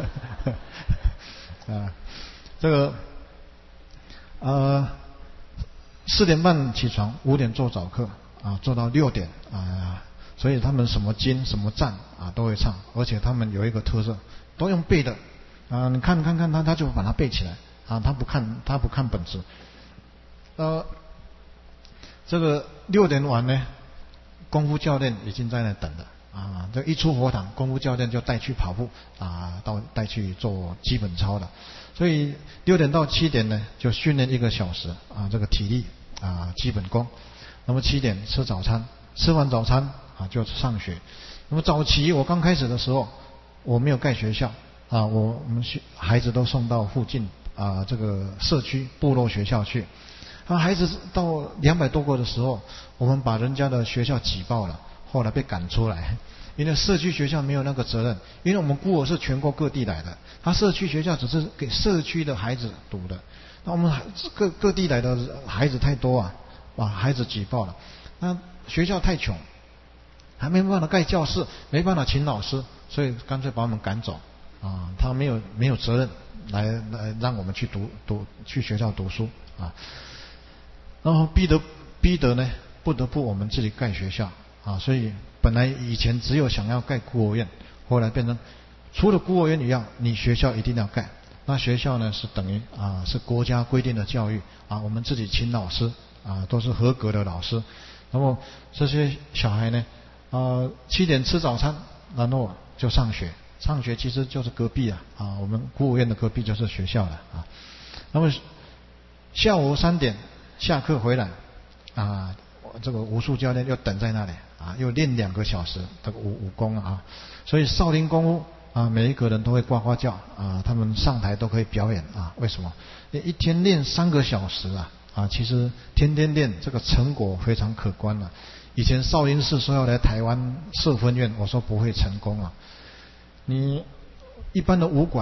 啊，这个呃四点半起床，五点做早课啊，做到六点啊。所以他们什么经什么赞啊都会唱，而且他们有一个特色，都用背的啊。你看看看他，他就把它背起来啊。他不看他不看本子。呃，这个六点完呢，功夫教练已经在那等了啊。这一出佛堂，功夫教练就带去跑步啊，到带去做基本操了。所以六点到七点呢，就训练一个小时啊，这个体力啊基本功。那么七点吃早餐，吃完早餐。啊，就上学。那么早期我刚开始的时候，我没有盖学校啊，我我们孩子都送到附近啊这个社区部落学校去。啊，孩子到两百多个的时候，我们把人家的学校挤爆了，后来被赶出来，因为社区学校没有那个责任，因为我们孤儿是全国各地来的，他社区学校只是给社区的孩子读的，那我们各各地来的孩子太多啊，把孩子挤爆了，那学校太穷。还没办法盖教室，没办法请老师，所以干脆把我们赶走啊！他没有没有责任来来让我们去读读去学校读书啊，然后逼得逼得呢，不得不我们自己盖学校啊！所以本来以前只有想要盖孤儿院，后来变成除了孤儿院一样，你学校一定要盖。那学校呢是等于啊是国家规定的教育啊，我们自己请老师啊，都是合格的老师。那么这些小孩呢？呃，七点吃早餐，然后就上学。上学其实就是隔壁啊，啊，我们孤儿院的隔壁就是学校了啊。那么下午三点下课回来，啊，这个武术教练又等在那里啊，又练两个小时这个武武功啊。所以少林功夫啊，每一个人都会呱呱叫啊，他们上台都可以表演啊。为什么？一天练三个小时啊，啊，其实天天练，这个成果非常可观了。以前少林寺说要来台湾设分院，我说不会成功啊。你一般的武馆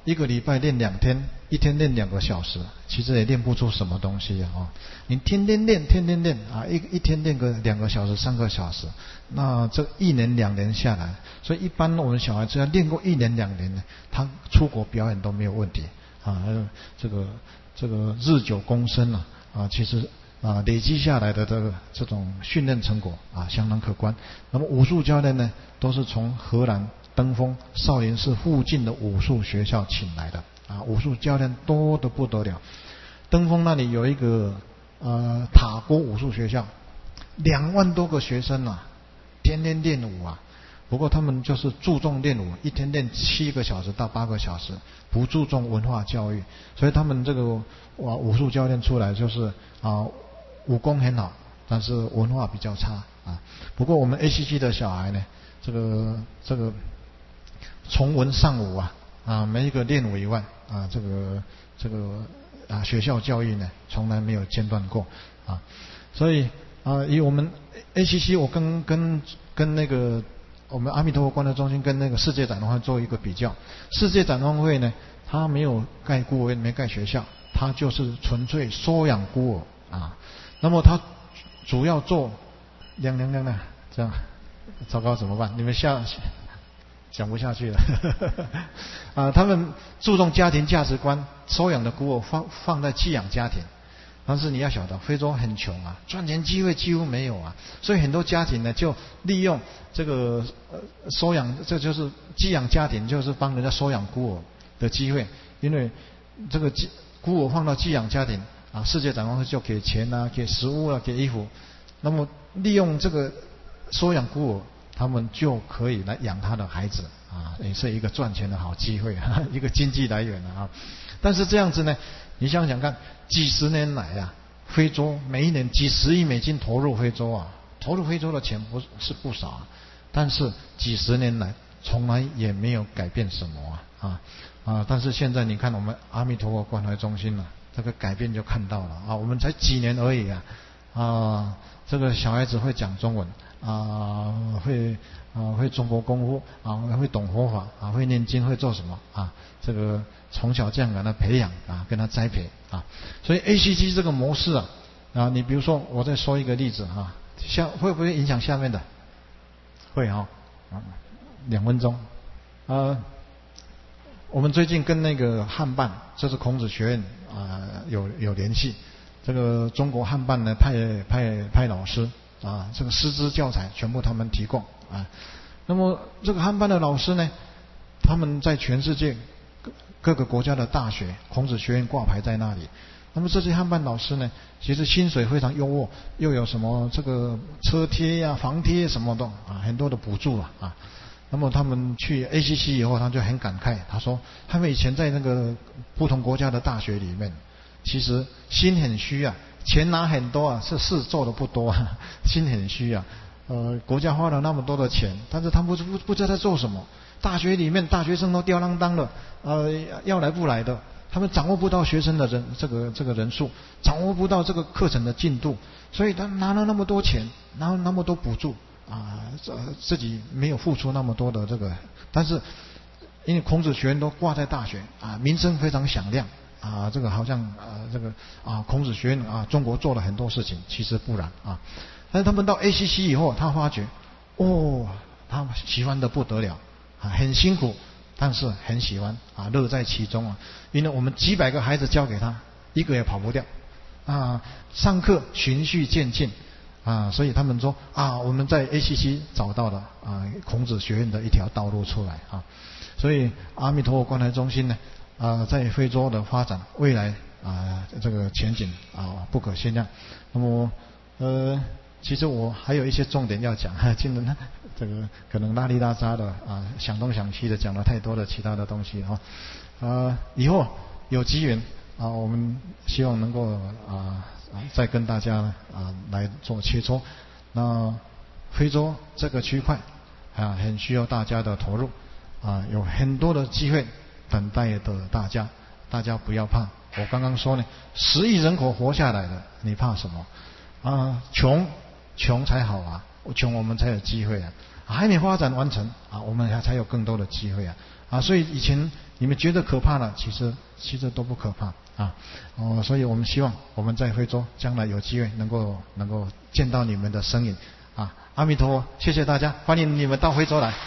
一个礼拜练两天，一天练两个小时，其实也练不出什么东西啊。你天天练，天天练啊，一一天练个两个小时、三个小时，那这一年两年下来，所以一般我们小孩子要练过一年两年呢，他出国表演都没有问题啊。这个这个日久功深啊，啊，其实啊累积下来的这个这种训练成果啊，相当可观。那么武术教练呢，都是从荷兰登封少林寺附近的武术学校请来的啊，武术教练多得不得了。登封那里有一个呃塔国武术学校，两万多个学生啊，天天练武啊。不过他们就是注重练武，一天练七个小时到八个小时，不注重文化教育，所以他们这个哇武术教练出来就是啊武功很好，但是文化比较差啊。不过我们 A C C 的小孩呢，这个这个从文上武啊啊，每一个练武以外啊，这个这个啊学校教育呢从来没有间断过啊。所以啊以我们 A C C 我跟跟跟那个我们阿弥陀佛观德中心跟那个世界展览会做一个比较，世界展览会呢，它没有盖孤儿院，没盖学校，它就是纯粹收养孤儿啊。那么它主要做亮亮亮亮这样，糟糕怎么办？你们下讲不下去了啊！他们注重家庭价值观，收养的孤儿放放在寄养家庭。但是你要晓得，非洲很穷啊，赚钱机会几乎没有啊，所以很多家庭呢就利用这个呃收养，这就是寄养家庭，就是帮人家收养孤儿的机会。因为这个孤儿放到寄养家庭啊，世界展望会就给钱啊，给食物啊，给衣服。那么利用这个收养孤儿，他们就可以来养他的孩子啊，也是一个赚钱的好机会啊，一个经济来源啊。但是这样子呢，你想想看，几十年来啊，非洲每一年几十亿美金投入非洲啊，投入非洲的钱不是不少啊，但是几十年来从来也没有改变什么啊啊啊！但是现在你看我们阿弥陀佛关怀中心啊，这个改变就看到了啊，我们才几年而已啊啊，这个小孩子会讲中文啊，会啊会中国功夫啊，会懂佛法啊，会念经，会做什么啊？这个从小这样给他培养啊，跟他栽培啊。所以 A C C 这个模式啊，啊，你比如说我再说一个例子啊，下会不会影响下面的？会啊、哦，两分钟。呃，我们最近跟那个汉办，这是孔子学院啊、呃、有有联系。这个中国汉办呢派派派老师啊，这个师资教材全部他们提供啊。那么这个汉办的老师呢，他们在全世界各各个国家的大学，孔子学院挂牌在那里。那么这些汉办老师呢，其实薪水非常优渥，又有什么这个车贴呀、啊、房贴什么的啊，很多的补助啊啊。那么他们去 A C C 以后，他就很感慨，他说他们以前在那个不同国家的大学里面，其实心很虚啊，钱拿很多啊，是事做的不多啊，心很虚啊。呃，国家花了那么多的钱，但是他们不不不知道在做什么。大学里面大学生都吊郎当的，呃，要来不来的，他们掌握不到学生的人这个这个人数，掌握不到这个课程的进度，所以他拿了那么多钱，拿了那么多补助啊，呃，自己没有付出那么多的这个，但是因为孔子学院都挂在大学啊，名声非常响亮啊，这个好像啊这个啊孔子学院啊中国做了很多事情，其实不然啊。但是他们到 A C C 以后，他发觉哦，他喜欢得不得了啊，很辛苦，但是很喜欢啊，乐在其中啊。因为我们几百个孩子交给他，一个也跑不掉啊。上课循序渐进啊，所以他们说啊，我们在 A C C 找到了啊孔子学院的一条道路出来啊。所以阿弥陀佛关怀中心呢啊，在非洲的发展未来啊这个前景啊不可限量。那么呃。其实我还有一些重点要讲，今天这个可能拉里拉扎的啊，想东想西的，讲了太多的其他的东西啊。呃，以后有机缘啊，我们希望能够啊再跟大家啊来做切磋。那非洲这个区块啊，很需要大家的投入啊，有很多的机会等待的大家，大家不要怕。我刚刚说呢，十亿人口活下来了，你怕什么？啊，穷。穷才好啊，穷我们才有机会啊！ 还没发展完成啊，我们还才有更多的机会啊啊！所以以前你们觉得可怕了，其实其实都不可怕啊哦，所以我们希望我们在非洲将来有机会能够能够见到你们的身影啊！阿弥陀佛，谢谢大家，欢迎你们到非洲来。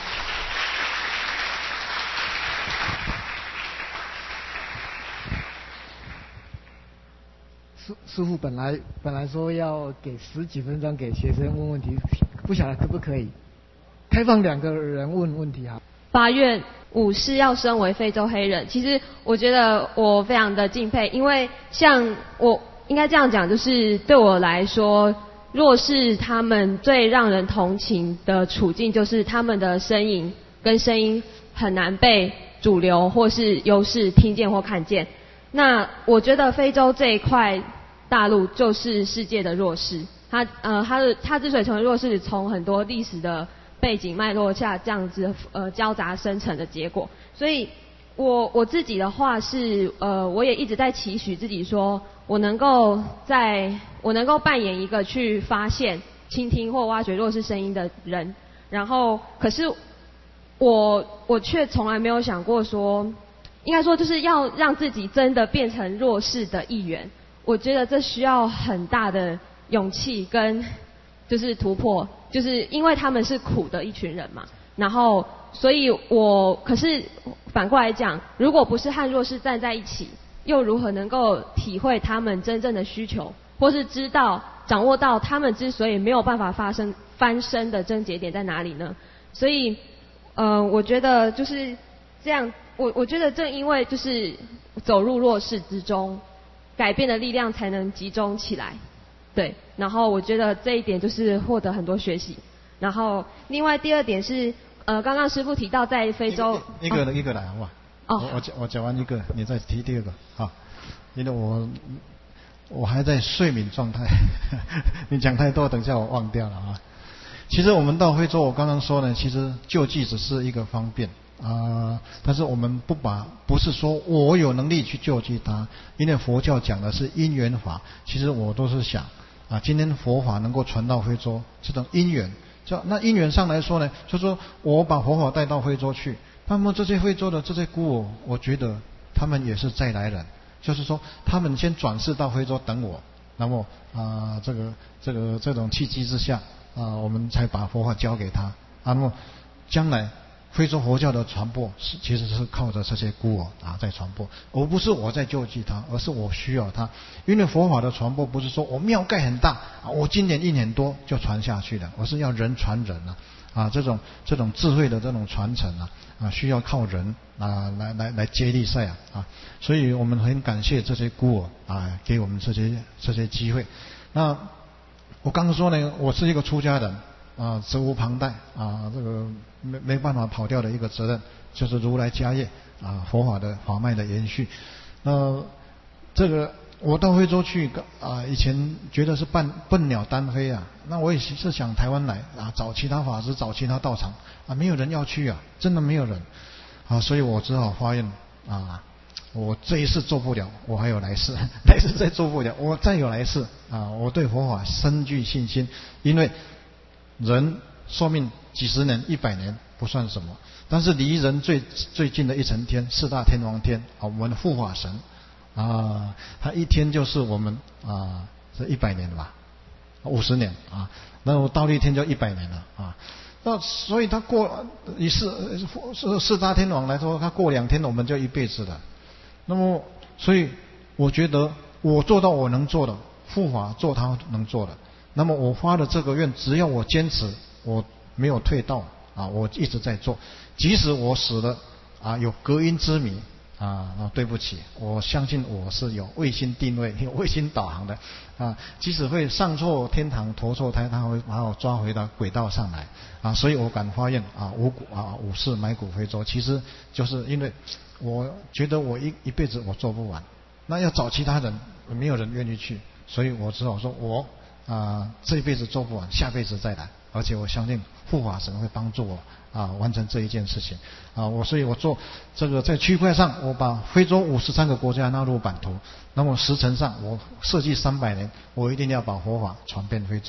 师师父本来本来说要给十几分钟给学生问问题，不晓得可不可以开放两个人问问题哈？ 发愿武士要身为非洲黑人，其实我觉得我非常的敬佩，因为像我应该这样讲，就是对我来说，弱势他们最让人同情的处境，就是他们的身影跟声音很难被主流或是优势听见或看见。那我觉得非洲这一块大陆就是世界的弱势，它呃它的它之所以成为弱势，从很多历史的背景脉络下这样子呃交杂生成的结果。所以我我自己的话是呃我也一直在期许自己说，我能够在我能够扮演一个去发现、倾听或挖掘弱势声音的人，然后可是我我却从来没有想过说。应该说就是要让自己真的变成弱势的一员，我觉得这需要很大的勇气跟就是突破，就是因为他们是苦的一群人嘛，然后所以我可是反过来讲，如果不是和弱势站在一起，又如何能够体会他们真正的需求，或是知道掌握到他们之所以没有办法发生翻身的症结点在哪里呢？所以呃我觉得就是这样。我我觉得正因为就是走入弱势之中，改变的力量才能集中起来，对。然后我觉得这一点就是获得很多学习。然后另外第二点是，呃，刚刚师父提到在非洲一个一个、哦、一个来好不好？ 哦， 我我讲完一个，你再提第二个好，因为我我还在睡眠状态，你讲太多，等一下我忘掉了啊。其实我们到非洲，我刚刚说呢，其实救济只是一个方便。啊、呃，但是我们不把，不是说我有能力去救济他，因为佛教讲的是因缘法。其实我都是想，啊，今天佛法能够传到非洲，这种因缘，就那因缘上来说呢，就说我把佛法带到非洲去，那么这些非洲的这些孤儿，我觉得他们也是再来人，就是说他们先转世到非洲等我，那么啊、呃，这个这个这种契机之下啊、呃，我们才把佛法交给他，啊，那么将来。非洲佛教的传播是其实是靠着这些孤儿啊在传播，而不是我在救济他，而是我需要他。因为佛法的传播不是说我庙盖很大啊，我今年一年多就传下去了，而是要人传人啊啊这种这种智慧的这种传承啊啊需要靠人啊来来来接力赛啊啊，所以我们很感谢这些孤儿啊给我们这些这些机会。那我刚刚说呢，我是一个出家人。啊，责无旁贷啊，这个没没办法跑掉的一个责任，就是如来家业啊，佛法的法脉的延续。那这个我到非洲去啊，以前觉得是笨笨鸟单飞啊，那我也是想台湾来啊，找其他法师，找其他道场啊，没有人要去啊，真的没有人啊，所以我只好发愿啊，我这一世做不了，我还有来世，来世再做不了，我再有来世啊，我对佛法深具信心，因为。人寿命几十年、一百年不算什么，但是离人最最近的一层天，四大天王天啊，我们的护法神啊，他一天就是我们啊，这一百年了吧，五十年啊，那我倒立天就一百年了啊，那所以他过以四四四大天王来说，他过两天我们就一辈子了。那么，所以我觉得我做到我能做的，护法做他能做的。那么我发的这个愿，只要我坚持，我没有退道啊，我一直在做，即使我死了啊，有隔音之谜啊，对不起，我相信我是有卫星定位、有卫星导航的啊，即使会上错天堂、投错胎，他会把我抓回到轨道上来啊，所以我敢发愿啊，五股啊五世埋骨非洲，其实就是因为我觉得我一一辈子我做不完，那要找其他人，没有人愿意去，所以我只好说我。啊，这一辈子做不完，下辈子再来。而且我相信护法神会帮助我啊完成这一件事情啊。我所以，我做这个在区块上，我把非洲五十三个国家纳入版图。那么时辰上，我设计三百年，我一定要把佛法传遍非洲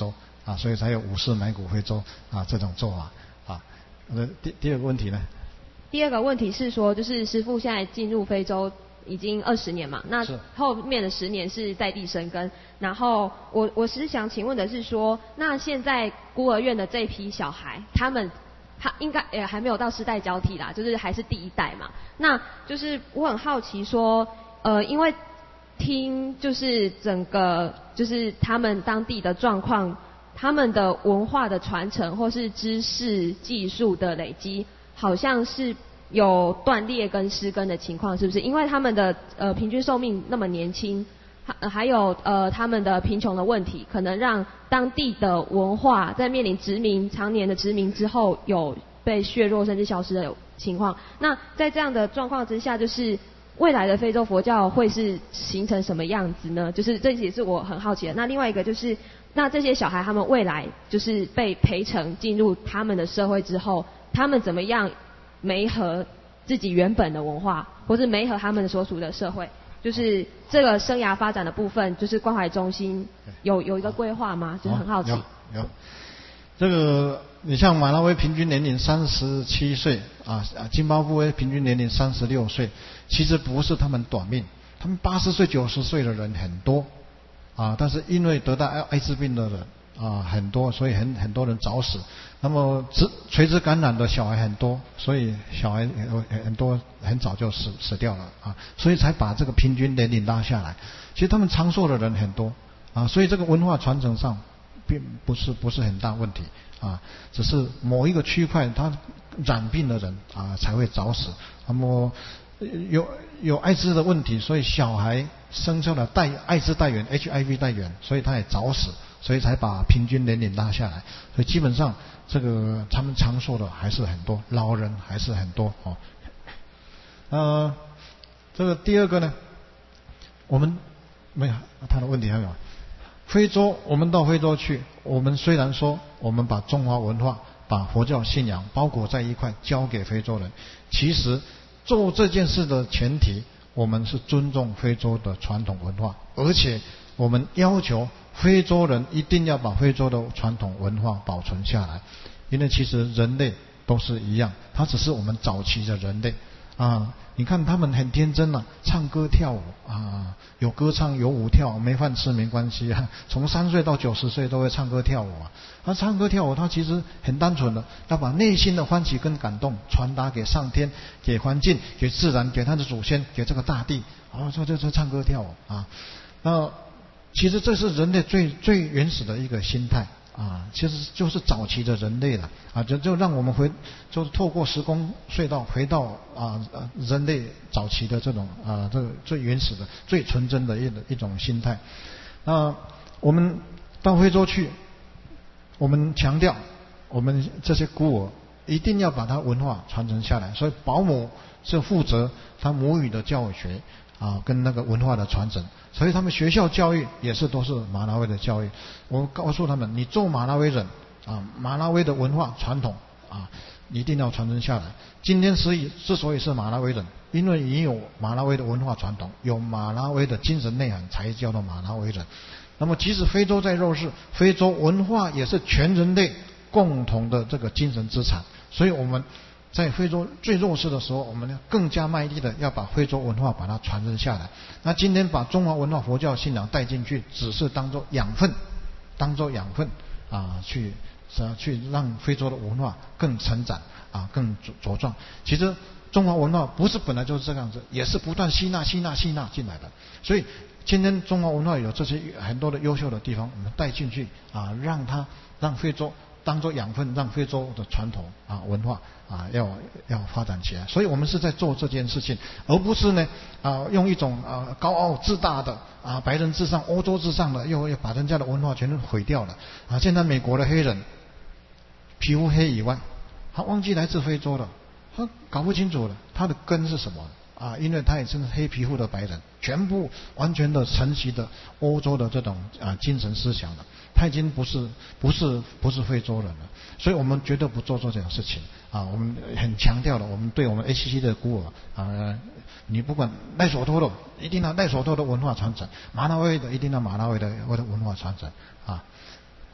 啊，所以才有五世买骨非洲啊这种做法啊。那第第二个问题呢？ 第二个问题是说，就是师父现在进入非洲已经二十年嘛，那后面的十年是在地生根。然后我我是想请问的是说，那现在孤儿院的这批小孩，他们他应该也还没有到世代交替啦，就是还是第一代嘛。那就是我很好奇说，呃，因为听就是整个就是他们当地的状况，他们的文化的传承或是知识技术的累积，好像是有断裂跟失根的情况，是不是？因为他们的呃平均寿命那么年轻，还还有呃他们的贫穷的问题，可能让当地的文化在面临殖民常年的殖民之后，有被削弱甚至消失的情况。那在这样的状况之下，就是未来的非洲佛教会是形成什么样子呢？就是这也是我很好奇的。那另外一个就是，那这些小孩他们未来就是被培成进入他们的社会之后，他们怎么样媒合自己原本的文化，或是媒合他们所属的社会？就是这个生涯发展的部分，就是关怀中心有有一个规划吗？就是很好奇。 有有，这个你像马拉维平均年龄三十七岁啊，津巴布韦平均年龄三十六岁，其实不是他们短命，他们八十岁九十岁的人很多啊，但是因为得到艾艾滋病的人啊很多，所以很很多人早死。那么垂直感染的小孩很多，所以小孩很多很早就死死掉了啊，所以才把这个平均年龄拉下来。其实他们长寿的人很多啊，所以这个文化传承上并不是不是很大问题啊，只是某一个区块他染病的人啊才会早死。那么有有艾滋的问题，所以小孩生出了带艾滋带源 H I V 带源，所以他也早死，所以才把平均年龄拉下来。所以基本上这个他们长寿的还是很多，老人还是很多哦。呃，这个第二个呢，我们没有他的问题还有。非洲，我们到非洲去，我们虽然说我们把中华文化、把佛教信仰包裹在一块，交给非洲人，其实做这件事的前提，我们是尊重非洲的传统文化，而且我们要求非洲人一定要把非洲的传统文化保存下来，因为其实人类都是一样，他只是我们早期的人类啊。你看他们很天真啊，唱歌跳舞啊，有歌唱有舞跳，没饭吃没关系啊，从三岁到九十岁都会唱歌跳舞啊。他唱歌跳舞，他其实很单纯的，要把内心的欢喜跟感动传达给上天、给环境、给自然、给他的祖先、给这个大地。啊，这这这唱歌跳舞啊，那其实这是人类最最原始的一个心态啊，其实就是早期的人类了啊，就就让我们回，就是透过时空隧道回到啊人类早期的这种啊这个最原始的、最纯真的一一种心态。那我们到非洲去，我们强调我们这些孤儿一定要把它文化传承下来，所以保姆是负责他母语的教学啊，跟那个文化的传承，所以他们学校教育也是都是马拉维的教育。我告诉他们，你做马拉维人啊，马拉维的文化传统啊，一定要传承下来。今天所以之所以是马拉维人，因为已有马拉维的文化传统，有马拉维的精神内涵，才叫做马拉维人。那么即使非洲在弱势，非洲文化也是全人类共同的这个精神资产，所以我们在非洲最弱势的时候，我们更加卖力的要把非洲文化把它传承下来。那今天把中华文化佛教信仰带进去，只是当作养分，当作养分啊，去啊去让非洲的文化更成长啊，更茁壮。其实中华文化不是本来就是这样子，也是不断吸纳、吸纳、吸纳进来的。所以今天中华文化有这些很多的优秀的地方，我们带进去啊，让它让非洲当作养分，让非洲的传统啊文化啊要要发展起来。所以我们是在做这件事情，而不是呢啊用一种啊高傲自大的啊白人至上、欧洲至上的，又要把人家的文化全都毁掉了啊！现在美国的黑人皮肤黑以外，他忘记来自非洲了，他搞不清楚了他的根是什么啊，因为他也是黑皮肤的白人，全部完全的承袭的欧洲的这种啊精神思想了，他已经不是不是不是非洲人了，所以我们绝对不做这种事情啊！我们很强调的，我们对我们 A C C 的孤儿啊，你不管赖索托的，一定要赖索托的文化传承；马拉维的一定要马拉维的文化传承啊。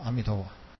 阿弥陀佛。